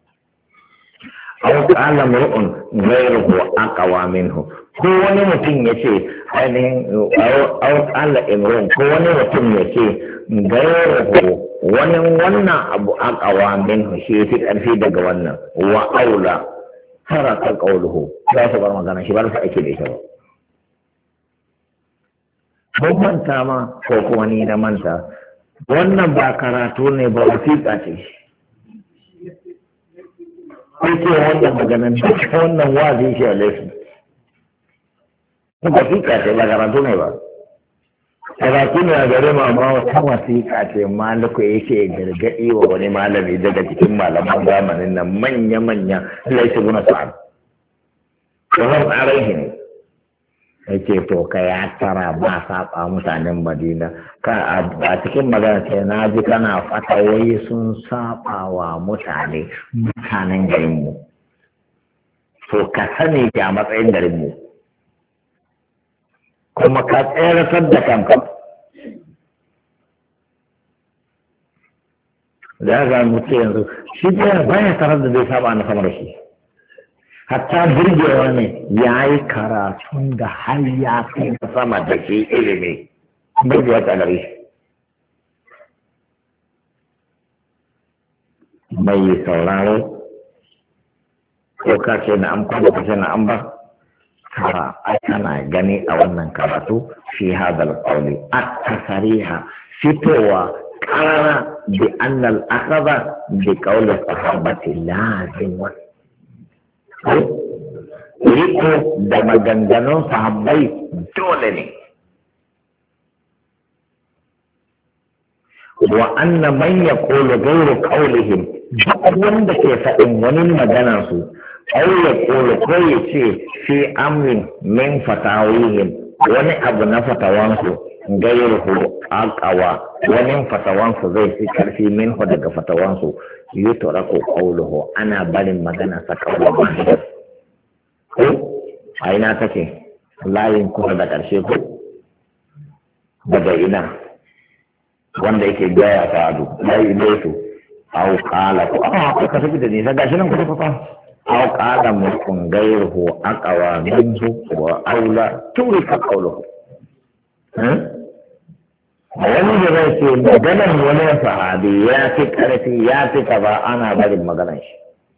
aw qala mar'un ghayruhu aqwa minhu ko wani mutum ya ce ainihin Allah imran ko wani mutum ya ce gairahu wani wannan abu aqwa minhu shi fi ƙarfi daga wannan wa aula taraka qawluhu za su bar magana shi ba su ake da ita ba mun manta ma ko kuma ni na manta wannan ba karatu ne ba wasiƙa ce ko ce wannan maganan duk wannan wazi shi a laifin ba fi kace ba karatu ne ba karatu ne a gare ma amma wata wasiƙa ce maliku yake gargaɗi wa wani malami daga cikin malaman zamanin nan manya-manya laifi guna sa'ad. Tsohon tsarin shi ne. Yake to ka ya tara ba saɓa mutanen Madina. A cikin magana ce na ji kana fatawai sun saɓa wa mutanen garinmu. To ka sani a matsayin garinmu. Kuma ka tseratar da kanka. Da ga mutu yanzu shi baya tarar da zai saba na samar shi. Hatta burgewa ne ya yi karatun da har ya fi sama da shi ilimi. Burgewa ta gare shi. Mai sauraro ko ka ce na amka da ka ce na amba. tara ana gani a wannan karatu fi hadal qawli at-tasriha fitowa qarara bi anna al-akhadha bi qawli sahabati lazim riko da maganganun sahabbai dole ne wa anna man yaqulu ghayru qawlihim wanda ke faɗin wani maganar su أو يقول كل شيء في أمر من فتاويهم ونأب نفتوانسو غيره أقوى ونن فتوانسو زي سكر في منه دق فتوانسو يترك قوله أنا بل مدنا سكر واحد أين تكي لا يمكن ذكر شيء بدأنا wanda yake gaya ta adu lai laifu au kala ko ka tafi da ni daga shi nan ku tafi أو قال مسكن غيره أقوى منه وأولى تورك قوله wani da zai ce maganan wani sahabi ya fi ƙarfi ya fi ba ana barin maganan shi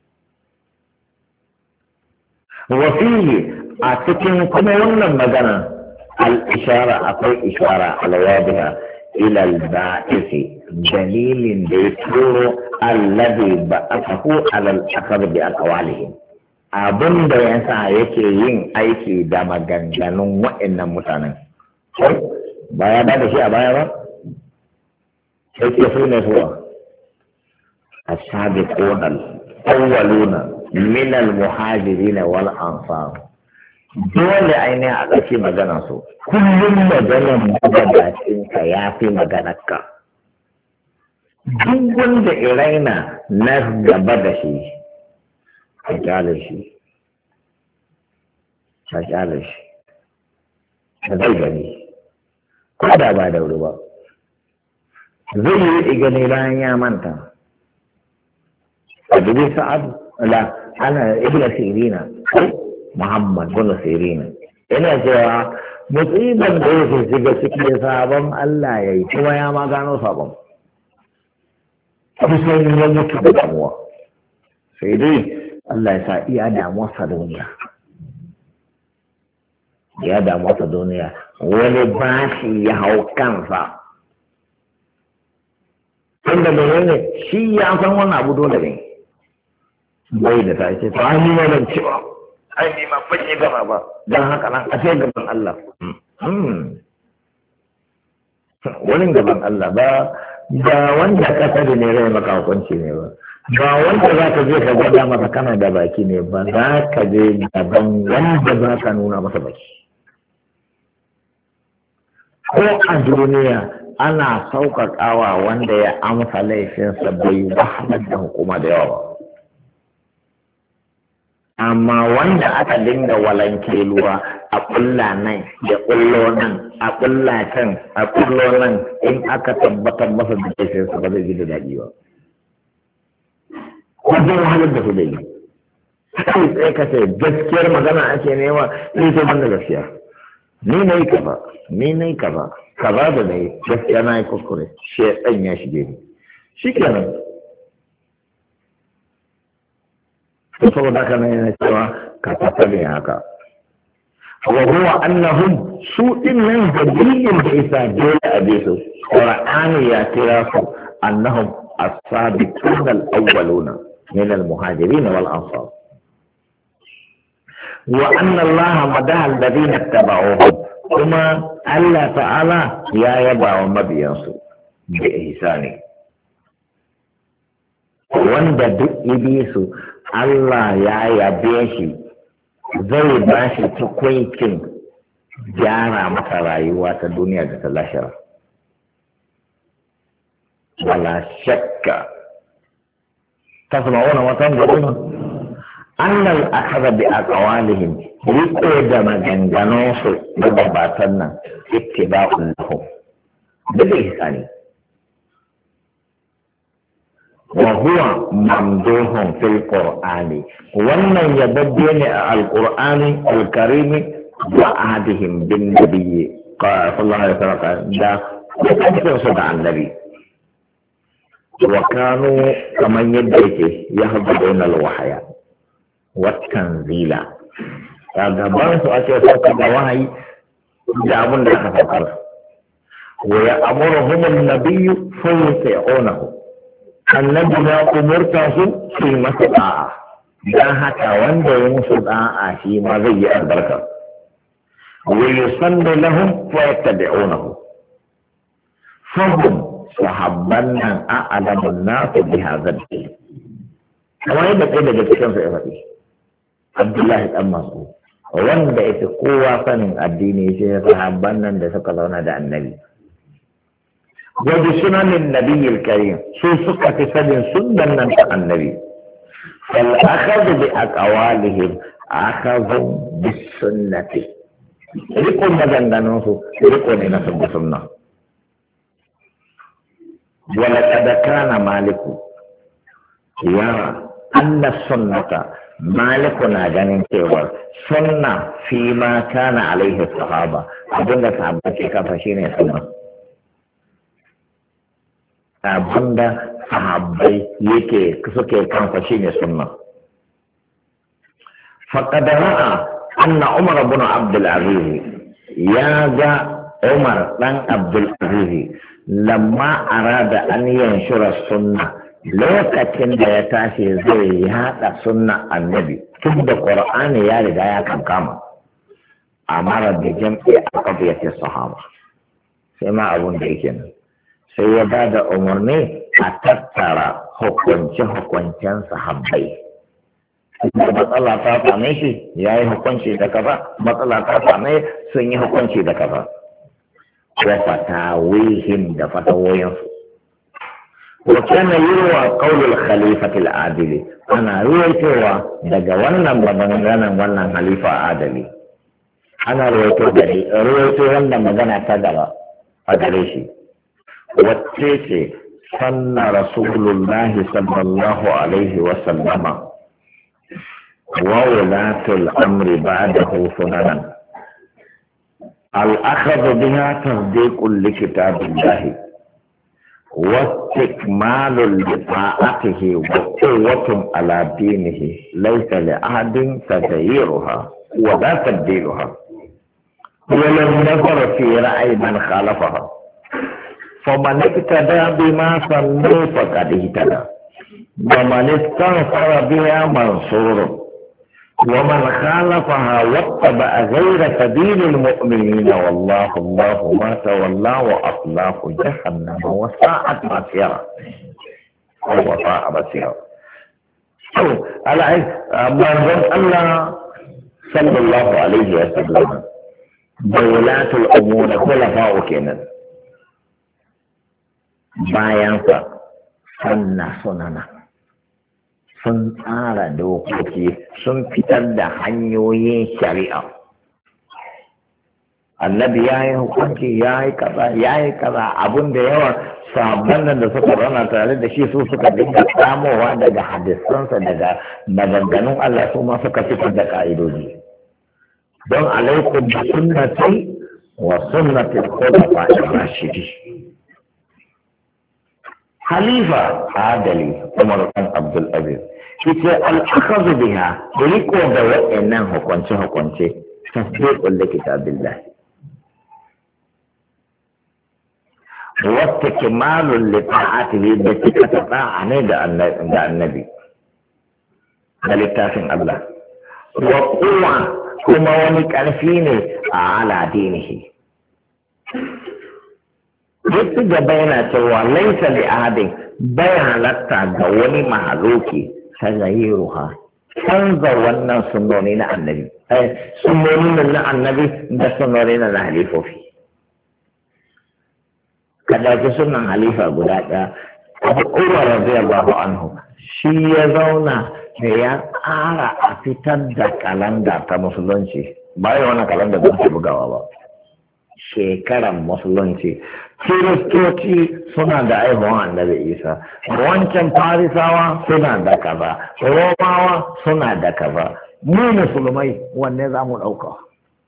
wafihi a cikin kuma wannan magana al-ishara akwai ishara al-wadiha ila al-ba'isi dalilin da ya turo alladhi ba'athahu ala al-akhar bi aqwalihim abin da yasa yake yin aiki da maganganun wa'annan mutanen ba ya da shi a baya ba sai ke so ne zuwa as-sabiqun al-awwaluna min al-muhajirin wal ansar dole ainihin a ɗauki magana su kullum maganar magabacinka ya fi maganarka duk wanda iraina na gaba da shi a kyale shi a kyale shi da zai gani ko da ba da wuri ba zai yi gani bayan ya manta a dubi sa'ad la ana ibn sirina Muhammad bin Sirina ina cewa musibar da yake shiga cikin sabon Allah yayi kuma ya ma gano sabon abu sai ya mutu da damuwa sai dai Allah ya sa iya damuwarsa duniya ya damuwarsa duniya wani bashi ya hau kansa tunda menene shi ya san wannan abu dole ne bai da ta ce to an yi wannan cewa ai ni ma ban yi gaba ba don haka nan a sai gaban Allah wani gaban Allah ba wanda ka sani ne rai maka hukunci ne ba wanda za ka je ka gwada masa kana da baki ne ba za ka je gaban wanda za ka nuna masa baki ko a duniya ana sauƙaƙawa wanda ya amsa laifinsa bai wahalar da hukuma da yawa ba amma wanda aka dinga walanke luwa a ƙulla nan ya ƙullo nan a ƙulla can a ƙullo nan in aka tabbatar masa da laifinsa ba zai ji da daɗi ba wajen wahalar da su da yi kai tsaye ka ce gaskiyar magana ake nema ni to ban da gaskiya ni na yi kaza ni na yi kaza kaza da na yi gaskiya na yi kuskure shedan ya shige ni shi kenan to saboda haka nan yana cewa ka tattabe haka wa huwa annahum su din nan dalilin da isa dole a bisu qur'ani ya kira su annahum as-sabiqun al-awwaluna min al-muhajirin wal ansar wa anna Allah madaha alladhina ittaba'uhum kuma Allah ta'ala ya yaba wa mabiyansu da ihsani wanda duk ibisu Allah ya yabe shi zai ba shi tukwaikin gyara masa rayuwa ta duniya da ta lahira wala shakka tasma'una wa tanzuruna annal akhadha bi aqwalihim riko da maganganun su da babatan nan ittiba'un lahum da ihsani wa huwa mamduhun fil qur'ani wannan yababbe ne a alqur'ani alkarimi wa ahadihim bin nabiyyi sallallahu alaihi wasallam da kuma su da annabi wa kanu kaman yadda yake ya hadduna alwahya wa tanzila gaban su ake sauka da wahayi da abun da aka saukar wa ya amuruhum an-nabiyyu fa yuti'unahu annabi ya umurta su su yi masa da'a don haka wanda ya musu da'a shi ma zai yi albarka wa yusannu lahum fa yattabi'unahu fahum sahabban nan a'lamun nasu bi hadha al-din kamar yadda kai daga cikin su ya faɗi Abdullahi dan Mas'ud wanda yake kowa sanin addini shi sahabban nan da suka zauna da annabi وبسنن النبي الكريم شو سكة سبب سنن النبي فالأخذ بأقوالهم أخذ بالسنة يكون مجندنوه يكون نسب بسنة ولقد كان مالك يرى أن السنة مالكنا جنين كيور سنة فيما كان عليه الصحابة أظن صحابة كفاشين سنة abinda sahabbai yake suke kansa shine sunna faqad ra'a anna Umar ibn Abdul Aziz ya ga Umar dan Abdul Aziz lamma arada an yanshura sunna lokacin da ya tashi zai yada sunna annabi tun da Qur'ani ya riga ya kankama amara da jam'i aqdiyati sahaba sai ma abun da yake nan sai ya ba da umarni a tattara hukunce-hukuncen sahabbai. Matsala ta same shi ya yi hukunci da kaza, matsala ta same sun yi hukunci da kaza. Wa fatawihin da fatawoyinsu. Wa kana yiwa qaulul khalifatil adili ana ruwaitowa daga wannan maganganan wannan khalifa adali. Ana ruwaito wannan magana ta gaba a gare shi. wacce sanna rasulullahi sallallahu alaihi wasallama wa wulatul amri ba'dahu sunanan al-akhadhu biha tasdiqun li kitabillahi wa istikmalul li ta'atihi wa quwwatun ala dinihi laysa li ahadin taghayyuruha wa la tabdiluha wa lam nazar fi ra'yi man khalafaha فمن اقتدى بما صلوا فقد اهتدى ومن استغفر بها منصور ومن خالفها واتبع غير سبيل المؤمنين والله ما تولى واصلاه جهنم وساءت مصيرا وساء مصيرا على منظر الله صلى الله عليه وسلم دولاة الامور خلفاء كنن bayansa sanna sunana sun tsara dokoki sun fitar da hanyoyin shari'a annabi ya yi hukunci ya yi kaza abun da yawa sabon nan da suka rana tare da shi su suka dinga samowa daga hadisansa daga maganganun Allah su ma suka fitar da ka'idoji don alaikum bi sunnati wa sunnati al-khulafa'i ar-rashidin Khalifa adali Umar bin Abdul Aziz yace al-akhadhu biha riko da wa'annan hukunce tasdiqul li kitabillah wa istikmalul li ta'atihi da cika ta'a ne da annabi da littafin Allah wa quwwa kuma wani ƙarfi ne a ala dinihi. Duk gaba yana cewa laisa li ahadin bai halatta ga wani mahaluki tagayiruha canza wannan sunnoni na annabi sunnoni na annabi da sunnoni na halifofi. Ka ɗauki sunan halifa guda ɗaya Abu Umar radiyallahu anhu shi ya zauna da ya ƙara a fitar da kalanda ta musulunci bayan wannan kalanda don ta bugawa ba. Shekaran musulunci kiristoci suna da aihuwan annabi Isa, wancan farisawa suna da kaza, romawa suna da kaza, mu musulmai wanne za mu ɗauka?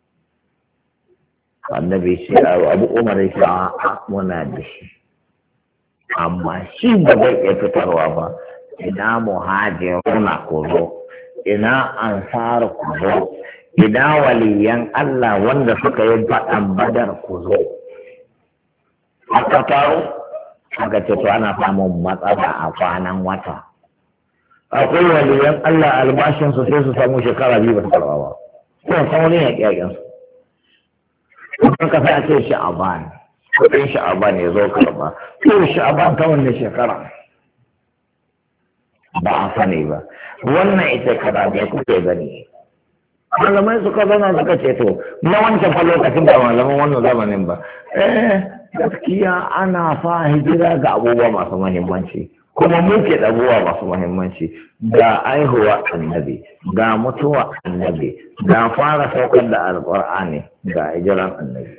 Annabi shi Abu Umar shi a muna da shi, amma shi ba zai iya fitarwa ba. Ina muhajiruna ku zo, ina ansar ku zo, ina waliyan Allah wanda suka yi faɗan Badar ku zo. Aka taro aka ce to ana samun matsala a kwanan wata. Akwai waliyan Allah albashinsu sai su samu shekara 2 ba su karɓa ba. Kuma san wani yaƙi-yaƙinsu. Kuma ka sa ce sha'aban, kuɗin sha'aban ya zo karɓa. Ko sha'aban ta wanne shekara? Ba a sani ba. Wannan ita kada da kuke gani. Malamai suka zana suka ce to na wancan fa lokacin da malaman wannan zamanin ba. Gaskiya ana fa hijira ga abubuwa masu muhimmanci. Kuma muke da abubuwa masu muhimmanci. Ga aihuwa annabi, ga mutuwa annabi, ga fara saukar da alƙur'ani, ga hijiran annabi.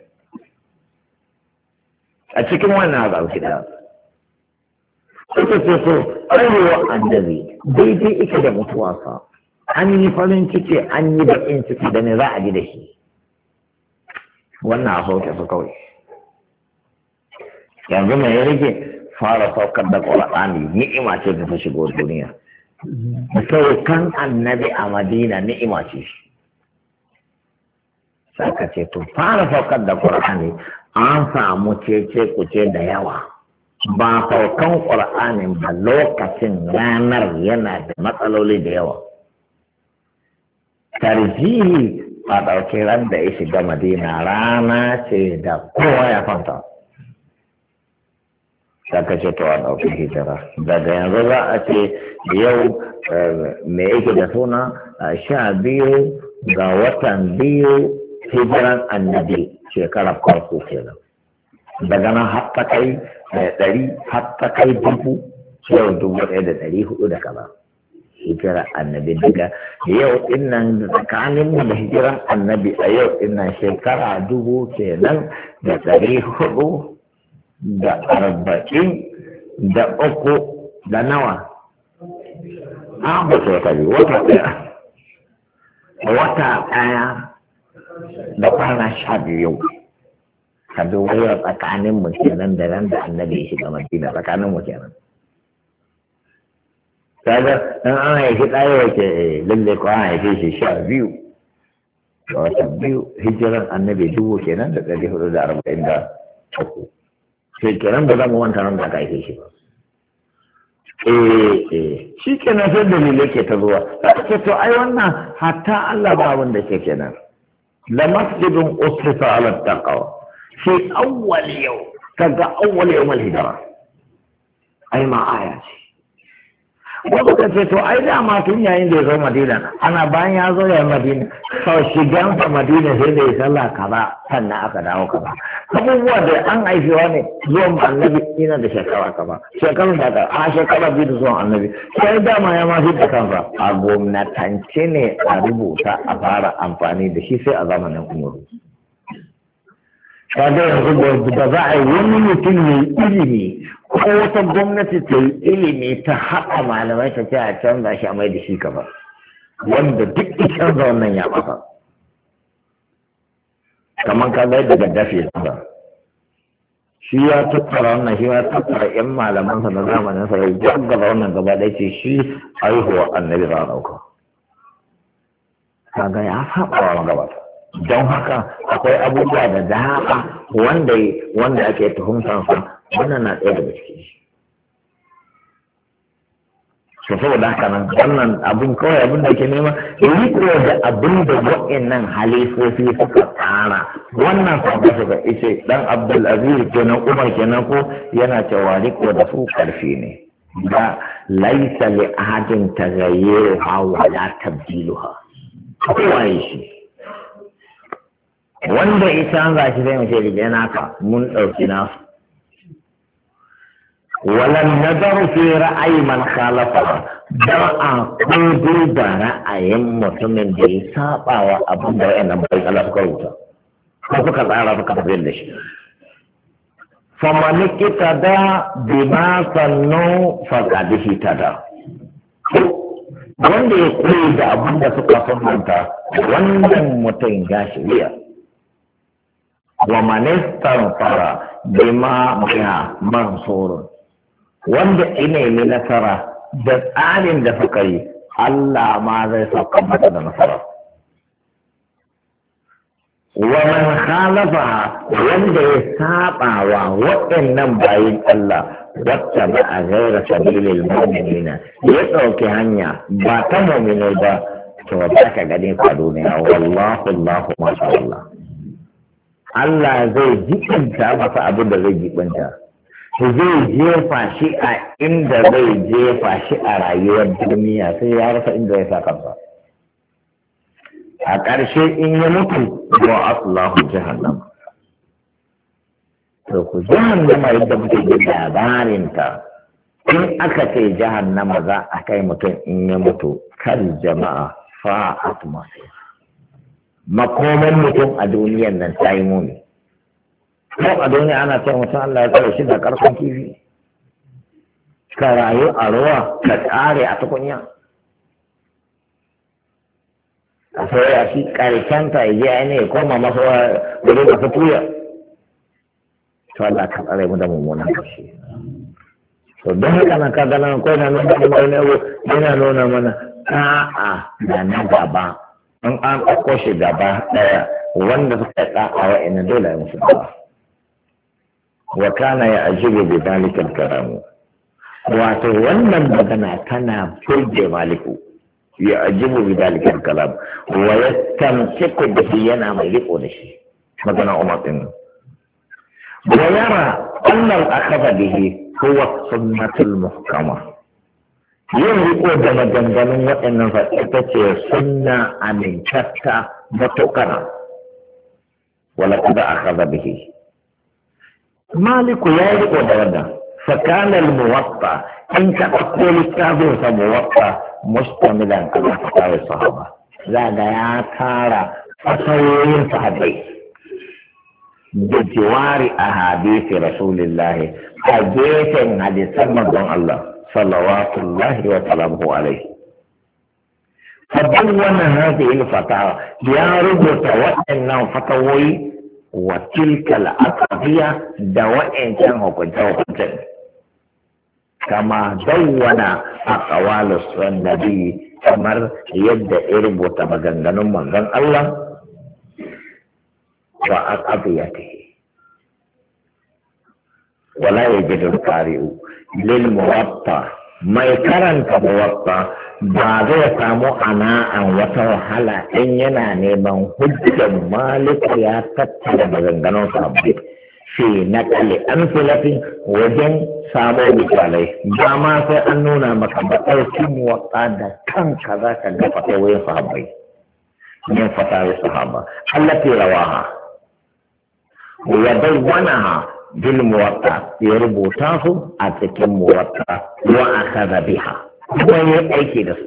A cikin wannan abu da suka ce to aihuwa annabi daidai ita da mutuwarsa. An yi farin ciki, an yi baƙin ciki da ne za a ji da shi. Wannan a sauke su kawai. Yanzu mai ya rage fara saukar da ƙur'ani ni'ima ce da ta shigo duniya. Saukan annabi a Madina ni'ima ce. Saka ce to fara saukar da ƙur'ani an samu cece kuce da yawa. Ba saukan ƙur'anin ba lokacin ranar yana da matsaloli da yawa. Tarjihi a ɗauki ran da ya shiga Madina rana ce da kowa ya fanta. Saka ce to a ɗauki hijira. Daga yanzu za a ce yau me yake da suna 12 ga watan 2 hijiran annabi shekarar farko kenan. Daga nan har ta kai 100 har ta kai 1000 yau 1400 da kaza. Hijirar annabi daga yau dinnan tsakanin mu da hijiran annabi a yau dinnan shekara 1000 kenan da 443 da nawa an ba ce kaji wata ɗaya da kwana 12 ka duba yau tsakanin mu kenan da ran da annabi ya shiga Madina tsakanin mu kenan. Kaga in an haifi ɗaya wace lalle ko an haife shi 12 ga watan 2 hijiran annabi 1000 kenan da 443 sai kenan ba za mu wanta nan da aka haife shi ba. Shi kenan sai dalilai ke ta zuwa ce to ai wannan hatta Allah ba abin da ke kenan la masjidun usrifa ala taqwa fi awwal yawm kaga awwal yawm al-hijra ai ma aya ce. Wanda ka ce to ai dama tun yayin da ya zo Madina ana bayan ya zo ya Madina sau shigansa Madina sai da ya sallah kaza sannan aka dawo kaza abubuwa da an haifiwa ne zuwan annabi ina da shekara kaza shekarun da aka a shekara 2 da zuwan annabi sai dama ya ma fi da kansa a gwamnatance ne a rubuta a fara amfani da shi sai a zamanin Umaru. Kaga yanzu da za a yi wani mutum ya yi ilimi ko wata gwamnati ta yi ilimi ta haɗa malamai ta ce a canza shi a mai da shi kaba wanda duk da canza wannan ya ɓata kamar ka zai daga dafe ba shi ya tattara wannan shi ya tattara yan malamansa na zamanin sa ya jaggaba wannan gaba ɗaya ce shi haihuwa annabi za a ɗauka kaga ya saba wa magabata. Don haka akwai abubuwa da dama wanda ake tuhumtansa wannan na ɗaya daga ciki. to saboda haka nan wannan abin kawai abin da ke nema riko da abin da wa'annan halifofi suka tsara wannan sabon suka ice dan Abdulaziz kenan Umar kenan ko yana cewa riko da su karfi ne da laisa li ahadin tagayyuha wa la tabdiluha kowa shi wanda ita an zaki zai mace da naka mun dauki nasu walan nadaru fi ra'ayi man khalafa dan a kudu da ra'ayin mutumin da ya saba wa abin da wayannan bai Allah suka rubuta ko suka tsara suka tafiyar da shi faman kitada bima sannu faqad hitada wanda ya koyi da abin da suka fahimta wannan mutum ya shirya wa man istanfara bima biha mansurun wanda ina yi nasara da tsarin da suka yi Allah ma zai sauka mata da nasara wa man khalafa wanda ya saba wa waɗannan bayin Allah wacce ba a gaira sabilil mu'minina ya ɗauki hanya ba ta mu'minai ba to ba ka gani ka duniya wallahu Allahu masha Allah Allah zai jibinta masa abin da zai jibinta zai jefa shi a inda zai jefa shi a rayuwar duniya sai ya rasa inda ya sa kansa a ƙarshe in ya mutu wa aslahu jahannam to ku jahannama yadda muke da labarinta in aka ce jahannama za a kai mutum in ya mutu kan jama'a fa'at masir makoman mutum a duniyan nan ta yi muni ko a duniya ana ce mutum Allah ya tsare shi da karfin kifi ka rayu a ruwa ka tsare a tukunya a soya shi karshen ta ya ne koma masa wuri masu tuya to Allah ka tsare mu da mummunan karshe to don haka nan ka ganin ko na nuna mana yana nuna mana a'a da na gaba an ɗauko shi gaba ɗaya wanda suka ɗa'a wa'ina dole ya musu ba wa kana ya ajibu bi zalikal karamu wato wannan magana tana furge maliku ya ajibu bi zalikal kalam wa yastamsiku bihi yana mai riko da shi magana Umar din wa yara anna al-akhadha bihi huwa sunnatul muhkama yin riko da maganganun waɗannan fa ita ce sunna amintatta matukana wala kada akhadha bihi maliku ya riko da wannan fakana al-muwatta in ka ɗauko littafin sa muwatta mustamilan ala fatawa sahaba za ga ya tara fasahohin sahabbai da jiwari a hadisi rasulillahi a gefen hadisan manzon Allah salawatullahi wa salamuhu alaihi fadawwana hadhihi al-fatawa ya rubuta waɗannan fatawoyi wa tilka al-aqdiya da wa'ancan hukunce kama dawwana aqwalu sunnabi kamar yadda ya rubuta maganganun manzon Allah wa aqdiyatihi wala yajidu al-qari'u lil muwatta mai karanta muwatta ba zai samu ana'an wata wahala in yana neman hujjar maliku ya tattara maganganun sabbi fi naƙali an filafin wajen samo misalai ba ma sai an nuna maka ba ɗauki muwatta da kanka za ka ga fatawoyin sahabbai yin fatawar sahaba allati rawaha wa dawwanaha bil muwatta ya rubuta su a cikin muwatta wa akhadha biha kuma ya aiki da su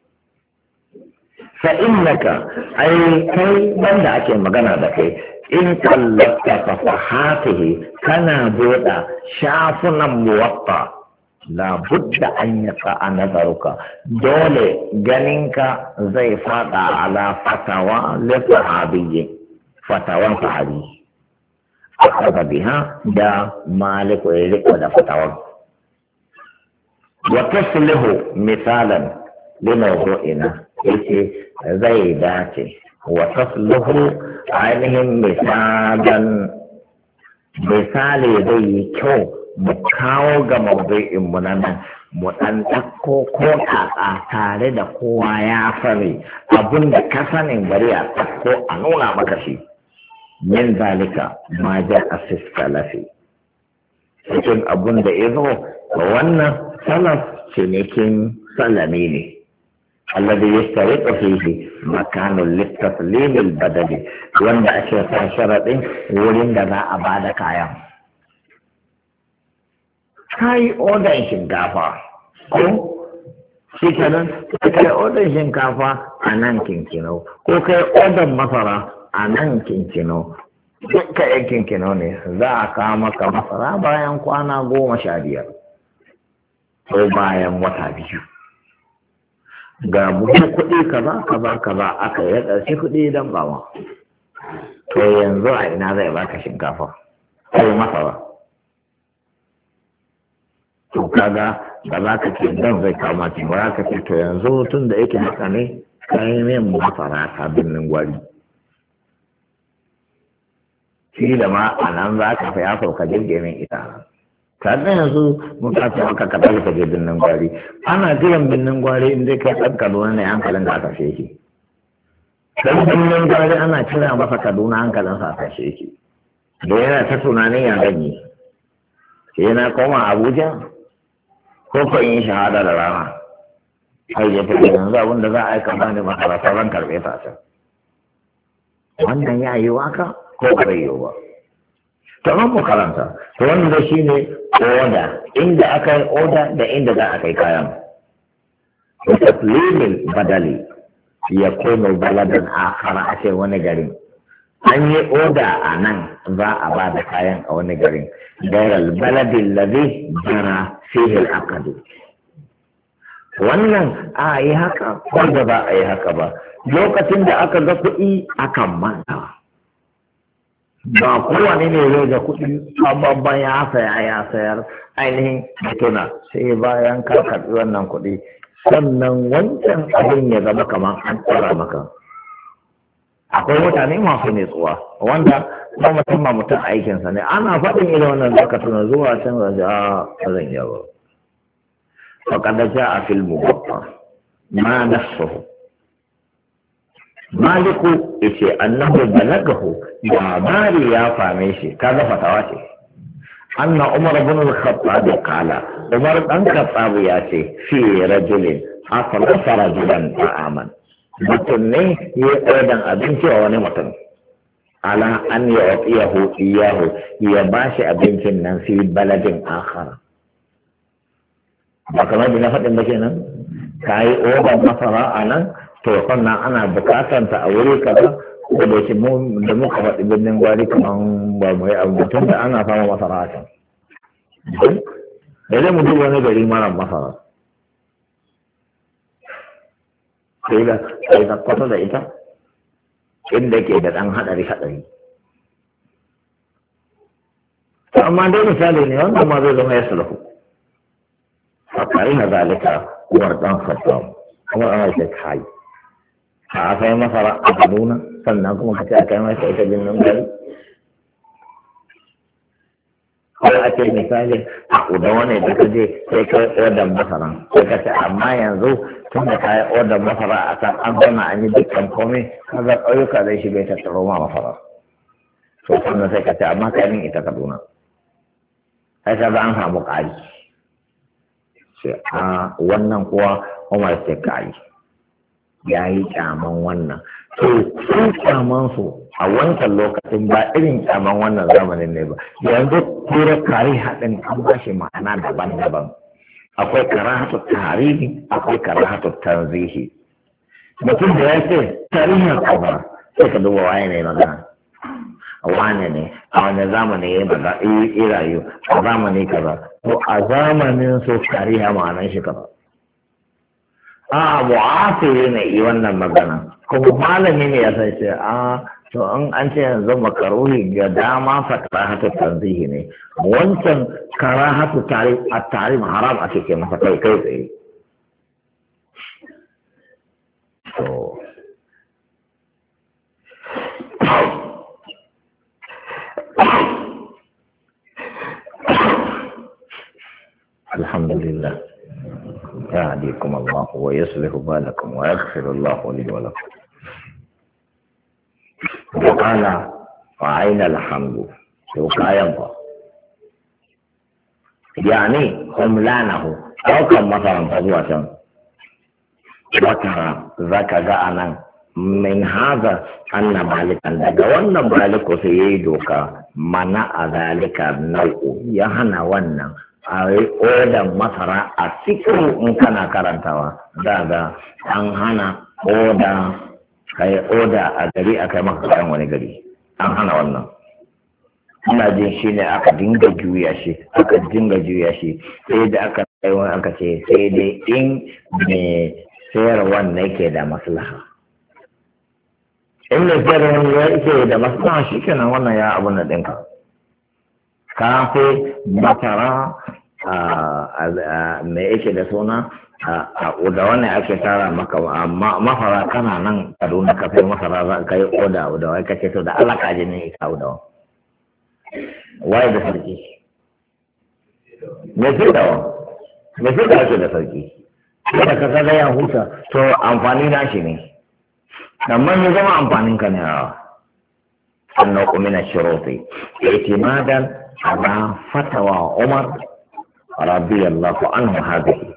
fa innaka ai kai wanda ake magana da kai in kallaka safahatihi kana buɗa shafunan muwatta la budda an yasa nazaruka dole ganinka zai fada ala fatawa li sahabiyyi fatawan sahabi akhadha biha da maliku ya riko da fatawan wa taslihu misalan limawdu'ina yace zai dace wa taslihu ainihin misalan misali zai yi kyau mu kawo ga mawdu'in mu nan mu ɗan ɗauko ko ƙaƙa tare da kowa ya sani abin da ka sanin bari a ɗauko a nuna maka shi min zalika ma ja a lafi cikin abin da ya zo wannan salaf cinikin salami ne alladhi yastariqu fihi makanul litaslim albadali wanda ake sa sharadin wurin da za a bada kayan kai odan shinkafa ko shi kenan kai odan shinkafa a nan kinkinau ko kai odan masara a nan kinkinau duk kayan kinkinau ne za a kawo maka masara bayan kwana 15 ko bayan wata 2 ga buhu kuɗi kaza aka yi ɗarshi kuɗi don bawa to yanzu a ina zai baka shinkafa ko masara to kaga da za ka ce don zai kama ce ba ka ce to yanzu tun da yake haka ne kayan min masara ta birnin gwari shi da ma a nan za ka fi ya sauka jirgin ita kaɗa yanzu mun kace maka ka tafi kaje birnin gwari ana jiran birnin gwari in dai kai ɗan kaduna ne hankalin da aka sheke dan birnin gwari ana kira masa kaduna hankalin sa aka sheke da yana ta tunanin ya gani sai na koma abuja ko ko in shahada da rana ai ya fi yanzu abin da za a aika bani masara sauran karɓe ta can wannan ya yi waka ko ba zai yi ba kamar mu karanta to wanda shi ne oda inda aka yi oda da inda za a kai kayan taslimin badali ya koma baladan akhara a ce wani garin an yi oda a nan za a ba da kayan a wani garin gairar baladin lazi jara fihil akadu wannan a yi haka ko da ba a yi haka ba lokacin da aka ga kuɗi akan manta ba kowane ne zai da kuɗi babban ya sayar ainihin mutuna sai bayan ka karɓi wannan kuɗi sannan wancan abin ya zama kamar an tsara maka akwai mutane masu nutsuwa wanda ba mutum ma mutum aikinsa ne ana faɗin irin wannan zaka tuna zuwa can zaje a zan yi ba faƙad ja'a fil muwatta ma nafsuhu maliku yace annahu balagahu labari ya fame shi kaga fatawa ce anna umar ibn al-khattab qala umar dan khattab ya ce fi rajulin afala rajulan ta'aman mutum ne ya ɗaudan abinci wa wani mutum ala an iyahu ya bashi abincin nan fi baladin akhara ba kamar da na faɗin ba kenan ka yi oban masara a nan to sannan ana bukatanta a wuri kaza ko da shi da muka faɗi birnin gwari kamar ba mu yi abu tun da ana samun masara a can da zai mutu wani gari mara masara sai da kwata da ita inda ke da ɗan haɗari amma dai misali ne wannan ma zai zama ya sulhu fakari na zalika uwar ɗan khattab kuma ana ce kai a kai masara a kaduna sannan kuma ka ce a kai masa ita binnin gari kawai a ce misali a kuda wani da ka je sai kai odar masara sai ka ce amma yanzu tun da ka yi odar masara a kan an zauna an yi dukkan komai ka ga ƙauyuka zai shiga ta tsaro ma masara to sannan sai ka ce amma kai min ita kaduna sai ka ga an samu ƙari sai a wannan kuwa umar sai ƙari ya yi kyaman wannan to sun kyaman su a wancan lokacin ba irin kyaman wannan zamanin ne ba yanzu tura kare haɗin an ba shi ma'ana daban-daban akwai karahatu tarihi akwai karahatu tanzihi mutum da ya ce tarihin kaza sai ka duba waye ne magana wane ne a wani zamani ya yi rayu a zamani kaza to a zamanin su kariya ma'anan shi kaza a mu'asiri ne yi wannan magana kuma malami ne ya sai ce a to an ce yanzu makaruhi ga dama fa karahatu tanzihi ne wancan karahatu a tare haram ake ke masa kai tsaye to alhamdulillah يهديكم الله ويصلح بالكم ويغفر الله لي ولكم. وقال وأين الحمد وكايا يعني حملانه أو كم مثلا فضوة وترى ذاك جاءنا من هذا أن مالكا دعوانا مالك سيدك منع ذلك النوع يهنا ونا أي أودا مثلا أتكر إن كان كرنتوا دادا أنهنا أودا كي أودا أدري أكما كرن ونقري أنهنا ونا ina jin shi ne aka dinga juya shi sai da aka tsaye aka ce sai dai in mai sayarwan ne ke da maslaha in mai sayarwan ya ke da maslaha shi kenan wannan ya abu na ɗinka kafe masara mai yake da suna da wannan ake tara maka mafara kana nan kaduna kafe masara za ka yi oda wai kace to da Allah ka ji ne ka oda waye da sarki me sai da ake da sarki kada ka kaga ya huta to amfani na shi ne amma ya zama amfanin ka ne annahu min ash-shuruti i'timadan ala fatawa Umar radiyallahu anhu hadhihi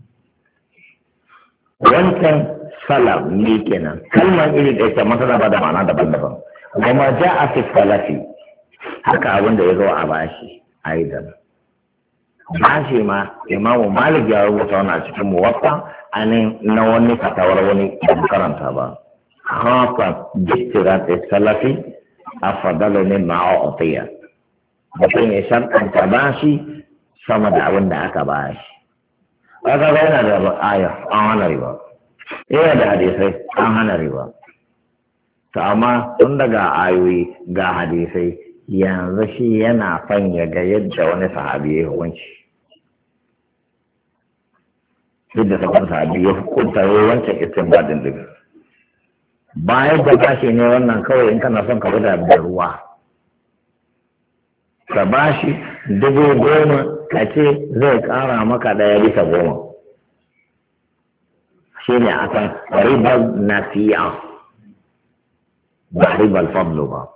wancan salam ne kenan kalmar iri da ita masala ba da ma'ana daban-daban kuma ja'a fi salafi haka abin da ya zo a bashi aidan bashi ma imamu malik ya rubuta wani a cikin muwatta a ne na wani fatawar wani karanta ba hafa bistirat salafi a fadalo ne ma'a'otiya mutum ya sharkanta bashi sama da abin da aka bashi aka ga yana da aya an hana riba yana da hadisai an hana riba to amma tun daga ayoyi ga hadisai yanzu shi yana son ya ga yadda wani sahabi ya hukunci yadda sabon sahabi ya hukunta ya wancan istinbadin din bayan da bashi ne wannan kawai in kana son ka bada da ruwa ka bashi 10,000 ka ce zai kara maka 1/10 shi ne a kan ribar nasiya ba ribar fadlo ba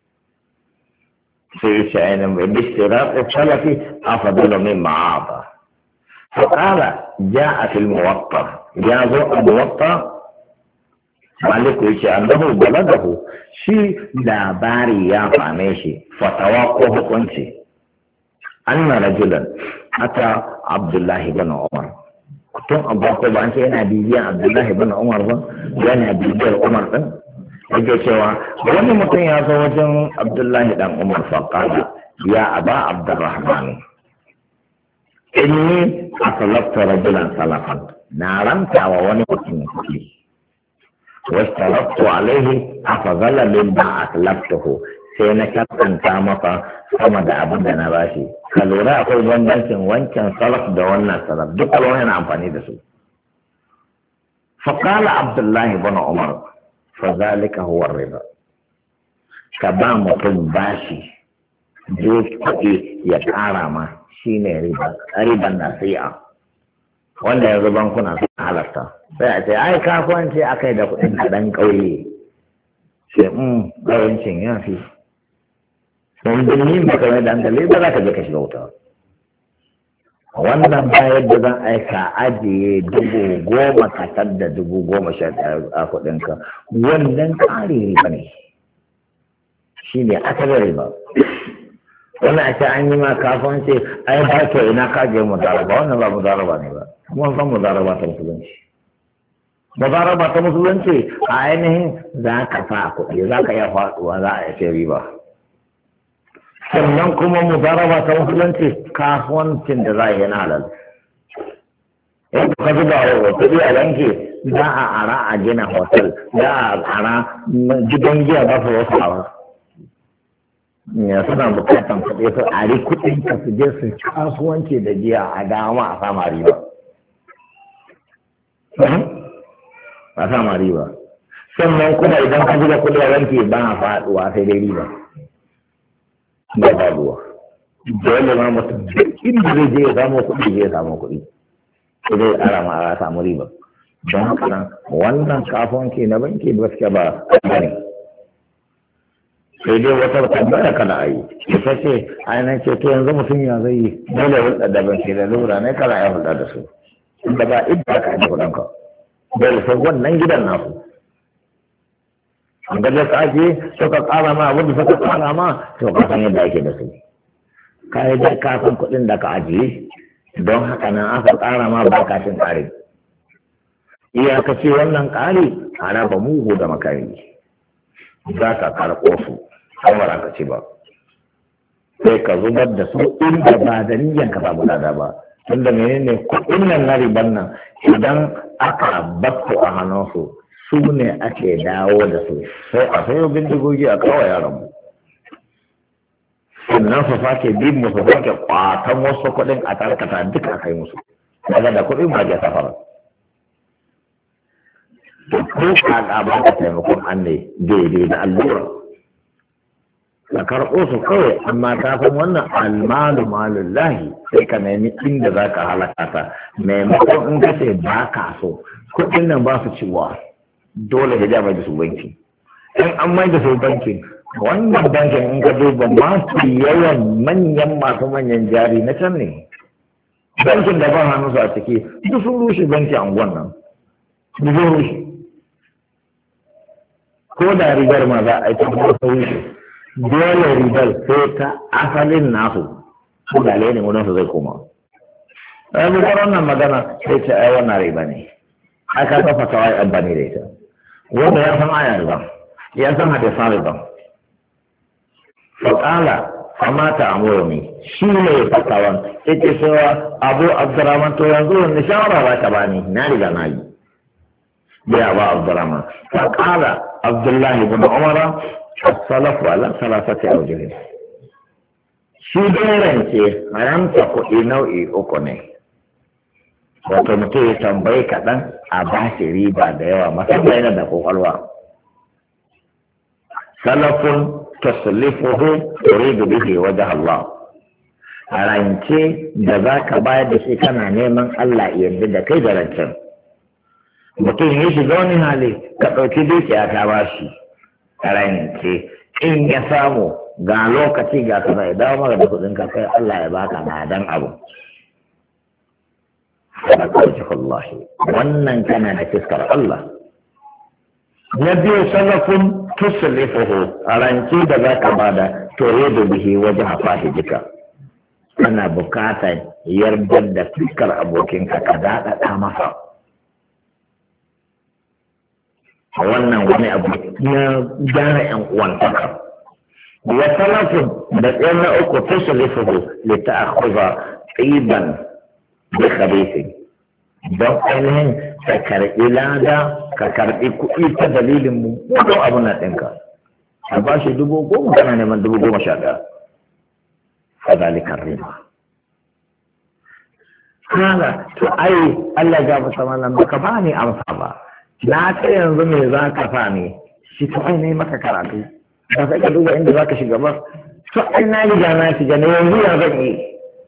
في شأن باشتراط السلف أفضل مما أعطى فقال جاء في الموطأ جاء الموطأ مالك أنه بلده شيء لا باري يا فاميشي فتوقف كنشي أن رجلا أتى عبد الله بن عمر كنت أبقى بأنت أنا بيجي عبد الله بن عمر وأنا بيجي عمر yake cewa wani mutum ya zo wajen Abdullahi dan Umar faƙaɗa ya aba Abdurrahman inni asalafta rajulan salafan na ranta wa wani mutum kuɗi wastaraftu alaihi afazala mimma aslaftuhu sai na kasanta masa sama da abin da na bashi ka lura akwai bambancin wancan salaf da wannan salaf duk alwani yana amfani da su faqala Abdullahi ibn Umar فذلك هو الربا كبا mutum bashi je kuɗi ya ƙara ma shi ne riban nasi'a wanda yanzu bankuna sun halarta sai a ce ai kasuwanci a kai da kuɗin da ɗan ƙauye sai ƙawancin ya fi sun birni ba kamar da hankali ba za ka je ka shiga wuta wannan bayan da zan aika ajiye 10,000 kasar da 11,000 a kudinka wannan ƙari riba ne shi ne asalin riba wannan a ce an yi ma kasuwanci ai ba ke ina kaje mudaraba wannan ba mudaraba ne ba kuma san mudaraba ta musulunci mudaraba ta musulunci a ainihin za ka fa kuɗi za ka iya faɗuwa za a yi riba sannan kuma mudaraba ta musulunci kasuwancin da za a yi na halal in ka zuba wa kuɗi a yanki za a ara a gina hotel za a ara gidan giya ba su wasu awa ya suna bukatan kuɗi su a ri kuɗin ka su je su kasuwanci da giya a dama a sama riba a sama riba sannan kuma idan ka zuba kuɗi a yanki ba a faɗuwa sai dai riba ba faɗuwa dole ma mutum duk inda zai je ya samu kuɗi zai samu kuɗi zai ƙara ma a samu riba. Don haka nan wannan kasuwanci na banki gaskiya ba ne. Sai dai wata tambaya kada a yi. Ita ce ainihin ce to yanzu mutum ya zai yi dole hulɗa da banki da lura ne kana ya hulɗa da su. Inda ba inda ka ajiye kuɗinka. Dole sai wannan gidan nasu. An gaje ka ajiye suka ƙara ma abin da suka ƙara ma to ka san yadda ake da su. Ka yi da ka san kuɗin da ka ajiye don haka nan aka ƙara ma ba ka cin ƙari. Iyakaci wannan ƙari a raba mugu da makari. Za ka karɓo su kamar aka ce ba. Sai ka zubar da su inda ba da niyyar ka samu lada ba. Tunda menene kuɗin nan na riban nan idan aka bakko a hannunsu su ne ake dawo da su sai a sayo bindigogi a kawo yaran mu. Sannan su sake bin musu sake kwatan wasu kuɗin a tarkata duka a kai musu. Daga da kuɗin ba ke safara. Ko kaga ba ka taimakon an ne daidai da allura. Ka karɓo su kawai amma ta san wannan almalu malullahi sai ka nemi inda za ka halaka ta maimakon in ka ce ba ka so kuɗin nan ba su ciwa dole da jama da su banki. In an mai da su banki wannan bankin in ka duba masu yawan masu manyan jari na can ne. Bankin da ba hannu su a ciki duk sun rushe banki a unguwan nan. Duk sun rushe. Ko da rigar ma za a yi cikin rushe. Dole ribar sai ta asalin nasu su gale ne wurin su zai koma. Ɗaya bukar wannan magana sai ce ai wannan riba ne. Aka kafa kawai amfani da ita. Wanda ya san aya riba, ya san hadisa riba. Faƙala famata amurumi shi ne fatawan ita cewa Abu Abdurrahman to yanzu wani shawara za ka bani na riga na yi. Ya ba Abdurrahman. Faƙala Abdullahi bin Umara السلف على ثلاثة أوجه shi dai rance haramta kuɗi nau'i uku ne wato mutum ya tambayi kaɗan a ba shi riba da yawa musamman yana da ƙwaƙwalwa salafun taslifuhu turidu bihi wajh Allah rance da za ka bayar da shi kana neman Allah yadda da kai da rancen mutum ya shiga wani hali ka ɗauki dukiya ta ba shi rance in ya samu ga lokaci ga kaza ya dawo maka da kudin ka kai Allah ya baka madan abu wannan kana da fiskar Allah na biyu salafun tuslifuhu a rance da za ka bada to yadda bihi waje hafahi jika ana bukatar yardar da fiskar abokinka ka daɗaɗa masa wannan wani abu na gyara yan uwantaka wa salafun da ɗaya na uku tuslifuhu li ta'khudha qiban bi khabithin don ainihin ka karɓi lada ka karɓi kuɗi ta dalilin mu ko abu na ɗinka a ba shi 10,000 kana neman 11,000 fadhalika riba kana to ai Allah ya ba sama baka ba ni amsa ba na ta yanzu me za ka sa ne shi to ai ne maka karatu ba sai ka duba inda za ka shiga ba to ai na riga na shiga ne yanzu ya zan yi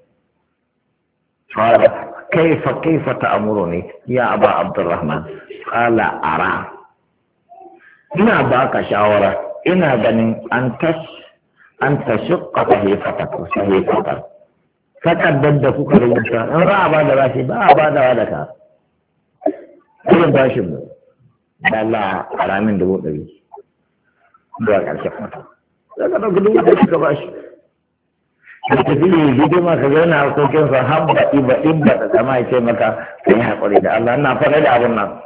fara kaifa ta'muruni ya aba abdurrahman qala ara ina baka shawara ina ganin an tashqa sahifatan takardar da kuka rubuta in za a ba da bashi ba a ba da ka irin bashin mu dala haramin 100,000 zuwa ƙarshen wata za ka ɗauki 100,000 ka bashi ka tafi hidima ka zauna harkokinsa har baɗi baɗin ba ta kama ya ce maka ka yi haƙuri da Allah ina faɗa da abun nan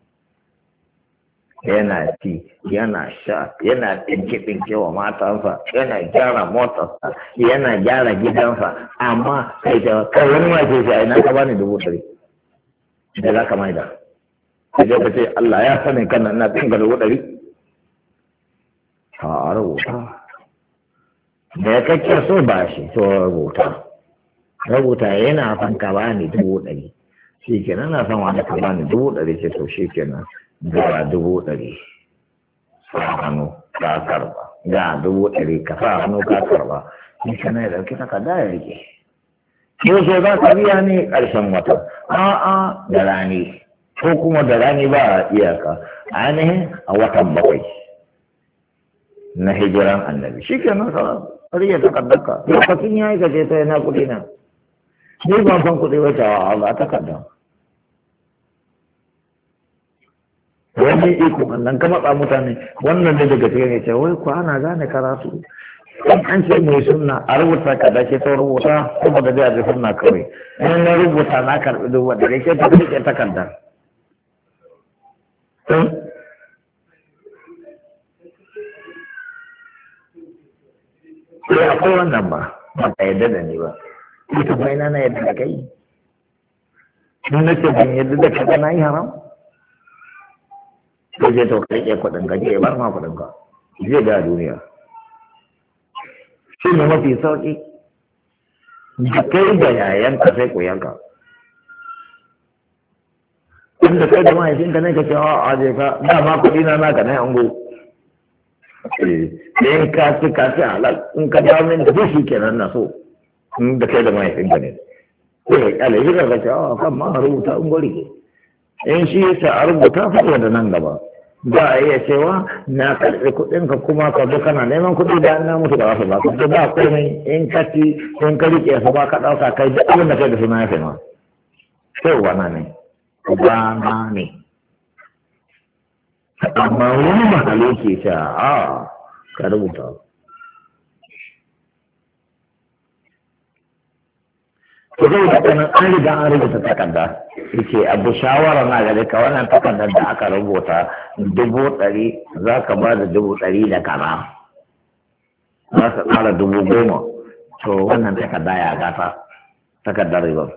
yana ci yana sha yana ɗinke wa matansa yana gyara motarsa yana gyara gidansa amma kai da kai wani ma ce ai na ka bani 100,000 da za ka maida ka je ka ce Allah ya sani kana ina tsinka 100,000 a rubuta da ya kake so ba shi to rubuta yana son ka bani 100,000 shi kenan na son wani ka bani 100,000 ce to shi kenan ga 100,000 sa hannu ka karba ga 100,000 ka sa hannu ka karba shi kenan ya dauki takarda ya rike ko so za ka biya ne ƙarshen wata a'a da rani ko kuma da rani ba a iyaka ainihin a watan 7 na hijiran annabi shi ke nan sa rike takardarka lokacin ya yi gaje ta yana kuɗi na ni ban san kuɗi wata a takarda wani iko wannan ka matsa mutane wannan ne daga cikin ya ce wai ko ana gane karatu in an ce mai sunna a rubuta ka da ke ta rubuta kuma da zai sunna kawai in na rubuta na karɓi duk wanda ke ta rike takardar sai akwai wannan ba ka yadda da ni ba ita bai na yadda da kai in na ce ban yadda da kai na yi haram sai je to ka rike kuɗin ka je bar ma kuɗin ka zai ga duniya shi ne mafi sauƙi da kai da yayanka sai ku yanka inda kai da mahaifinka ne ka ce a je ka dama kuɗi na naka na yango in ka ci halal in ka dawo min da shi kenan na so da kai da mahaifinka ne sai ya kyale shi ka ce a kan ma rubuta in gwari in shi ya ce a rubuta fa da nan gaba ba a iya cewa na karɓi kuɗinka kuma ka zo kana neman kuɗi da na mutu da wasu ba ka ba komai in ka ci in ka rike su ba ka ɗauka kai duk abin da kai da suna ya fi ma sai wana ne ubana ne amma wani mahalo ke ce a ka rubuta to zai da kanan an riga an rubuta takarda yake abu shawara na gare ka wannan takardar da aka rubuta 100,000 za ka ba da 100,000 da kana za ka tsara 10,000 to wannan takarda ya gata takardar ribar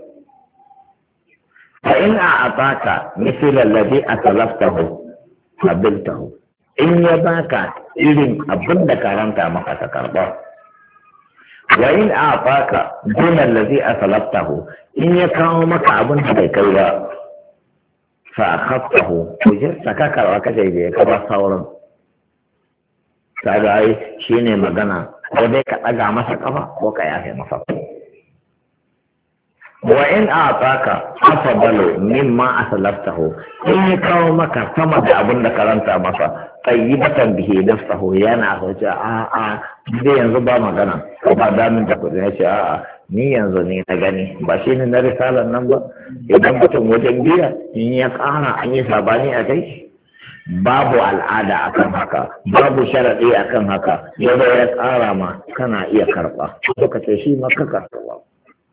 fa in a ataka misalan ladhi atalaftahu qabiltahu in ya baka irin abin da karanta maka ta karba wa in a baka dunan ladhi atalaftahu in ya kawo maka abin da bai kai ba fa akhaftahu to je saka karwa kaje je ka ba sauran kaga ai shine magana ko dai ka daga masa kafa ko ka yafe masa wa in a'taka afdalu mimma aslaftahu in ya kawo maka sama da abin da karanta masa tayyibatan bihi nafsuhu yana hoce a dai yanzu ba magana ko ba damin da kudi yace a ni yanzu ne na gani ba shi ne na risalar nan ba idan mutum wajen biya in ya kara an yi sabani a kai babu al'ada akan haka babu sharaɗi akan haka yadda ya kara ma kana iya karɓa suka ce shi ma ka karɓa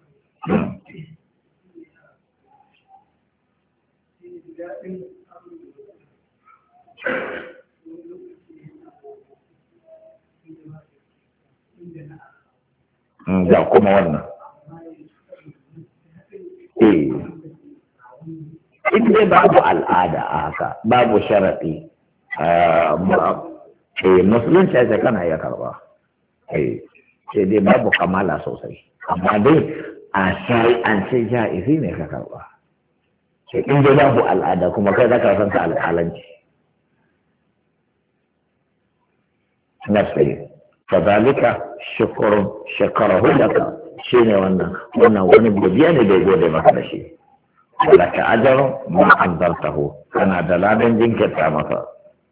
da kuma wannan ita dai babu al'ada a haka babu sharaɗi musulunci ya kana iya karba sai dai babu kamala sosai amma dai a shari'ance ja'izi ne ka karba sai in dai babu al'ada kuma kai zaka san ka al'alanci nafsi fadalika shukruhu laka shine wannan wani godiya ne da gode maka da shi laka ajru ma anzartahu kana da ladan jinkirta masa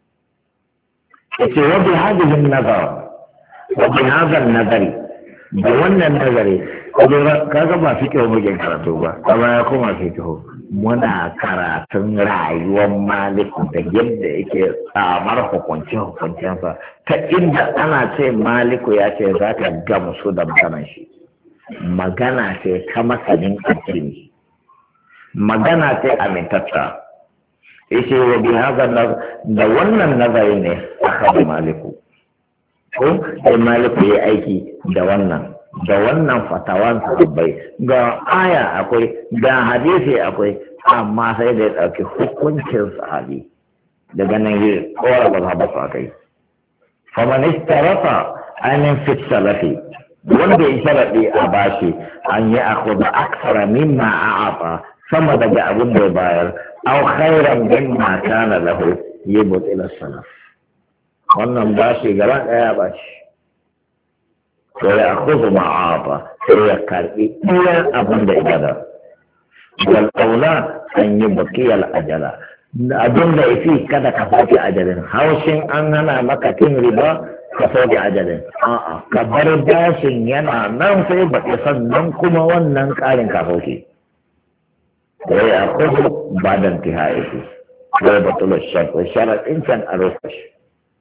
yace wa bi hadhihi an-nazar wa bi hadha an-nazari da wannan nazari kaga ba fiqh muke karatu ba amma ya koma fiqh muna karatun rayuwar maliku da yadda yake tsamar hukuncinsa ta inda ana ce maliku ya ce za ka gamsu da maganan shi magana ce ta masanin addini magana ce amintatta yace wa bi hada da wannan nazari ne aka da maliku ko sai maliku ya aiki da wannan fatawan sahabbai ga aya akwai ga hadisi akwai amma sai da ya ɗauki hukuncin sahabi daga nan yi kora ba za su akai faman istarafa ainihin fit salafi wanda ya sharaɗi a bashi an yi akhudha aksara mimma a'ata sama daga abin da ya bayar aw khairan mimma kana lahu yubtil salaf wannan bashi gaba ɗaya bashi ويأخذ ما عاطى ويكر إلى أبن إبادة والأولى أن يبقي الأجل abin da ifi kada ka soke ajalin haushin an hana maka cin riba ka soke ajalin a'a ka bar bashin yana nan sai ba sannan kuma wannan karin ka soke da ya kudu badan tihaifi da ya batula sharaɗin can a rufe shi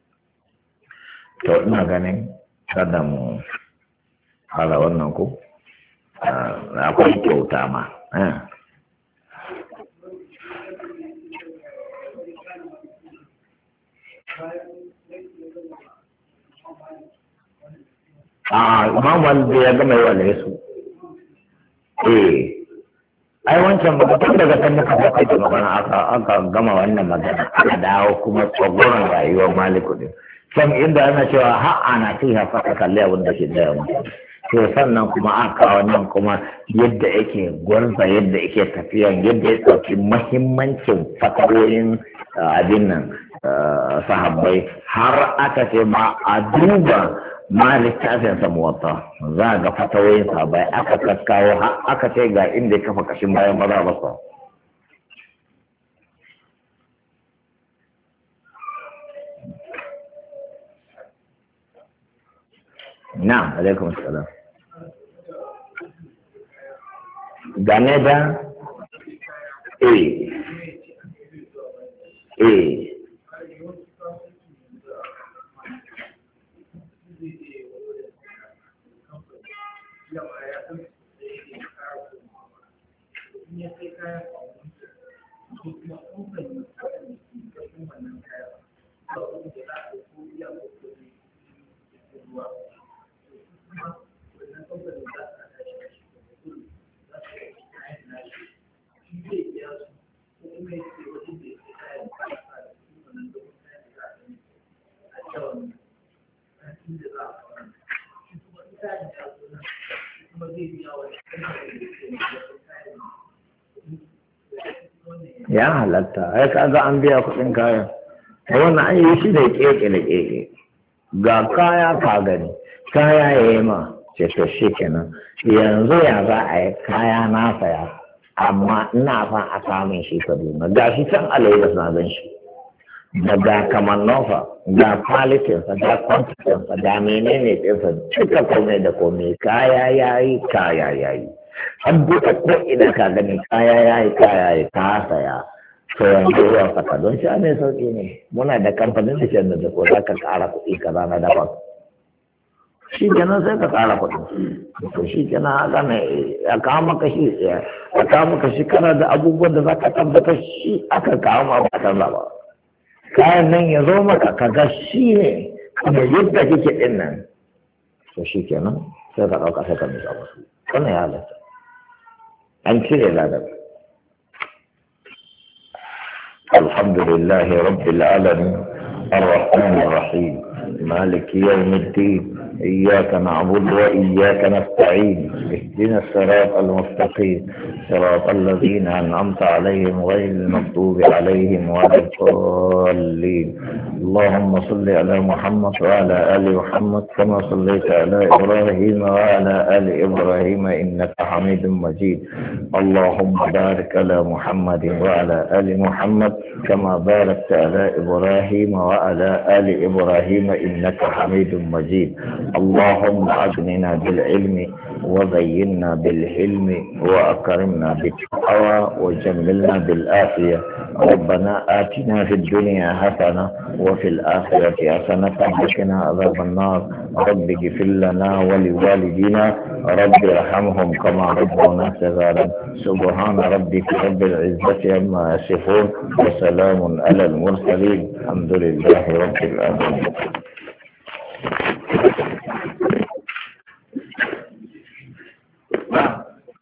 to ina ganin kada mu hala wannan ku akwai kyauta ma imam wanda ya gama yawa ne su ai wancan magana daga kan muka kai da magana aka gama wannan magana aka dawo kuma tsogoron rayuwar maliku din can inda ana cewa har ana fiha fa ka kalli abin da ke da yawa to sannan kuma an kawo nan kuma yadda yake gwarza yadda yake tafiya yadda ya ɗauki mahimmancin fatawoyin abin nan sahabbai har aka ce ma a duba ma littafin sa muwatta za ga fatawoyin sahabbai aka kaskawo har aka ce ga inda ya kafa kashin bayan maza basa na alaikum salam game da ya halatta ai kaga an biya kuɗin kayan wannan an yi shi da keke da keke ga kaya ka gani kaya ya yi ma ce to shi kenan yanzu ya za a yi kaya na saya amma ina fa a samun shi kaduna ga shi can alayyar na zan shi daga kamar nofa ga kwalitinsa ga kwantitinsa ga menene ɗinsa cika kome da kome kaya ya yi kaya ya yi an buɗe ko ina ka gani kaya ya yi kaya ya ta saya to yanzu ruwa saka don shi ne sauƙi ne muna da kamfanin da shi da ko za ka ƙara kuɗi ka na daban shi kenan sai ka ƙara kuɗi to shi kenan haka ne a kawo maka shi kana da abubuwan da za ka tabbatar shi aka kawo ma ba ta ba kayan nan ya zo maka kaga shi ne kuma yadda kike ɗin nan to shi kenan sai ka ɗauka sai ka misa wasu wannan ya halatta an cire ladar alhamdulillahi rabbil alamin الرحمن الرحيم مالك يوم الدين إياك نعبد وإياك نستعين اهدنا الصراط المستقيم صراط الذين أنعمت عليهم غير المغضوب عليهم ولا الضالين اللهم صل على محمد وعلى آل محمد كما صليت على إبراهيم وعلى آل إبراهيم إنك حميد مجيد اللهم بارك على محمد وعلى آل محمد كما باركت على إبراهيم وعلى آل إبراهيم إنك حميد مجيد اللهم أغننا بالعلم وزينا بالحلم وأكرمنا بالتقوى وجملنا بالآفية ربنا آتنا في الدنيا حسنة وفي الآخرة حسنة وقنا عذاب النار رب اغفر لنا ولوالدينا رب ارحمهم كما ربونا صغارا سبحان ربك رب العزة عما يصفون وسلام على المرسلين الحمد لله رب العالمين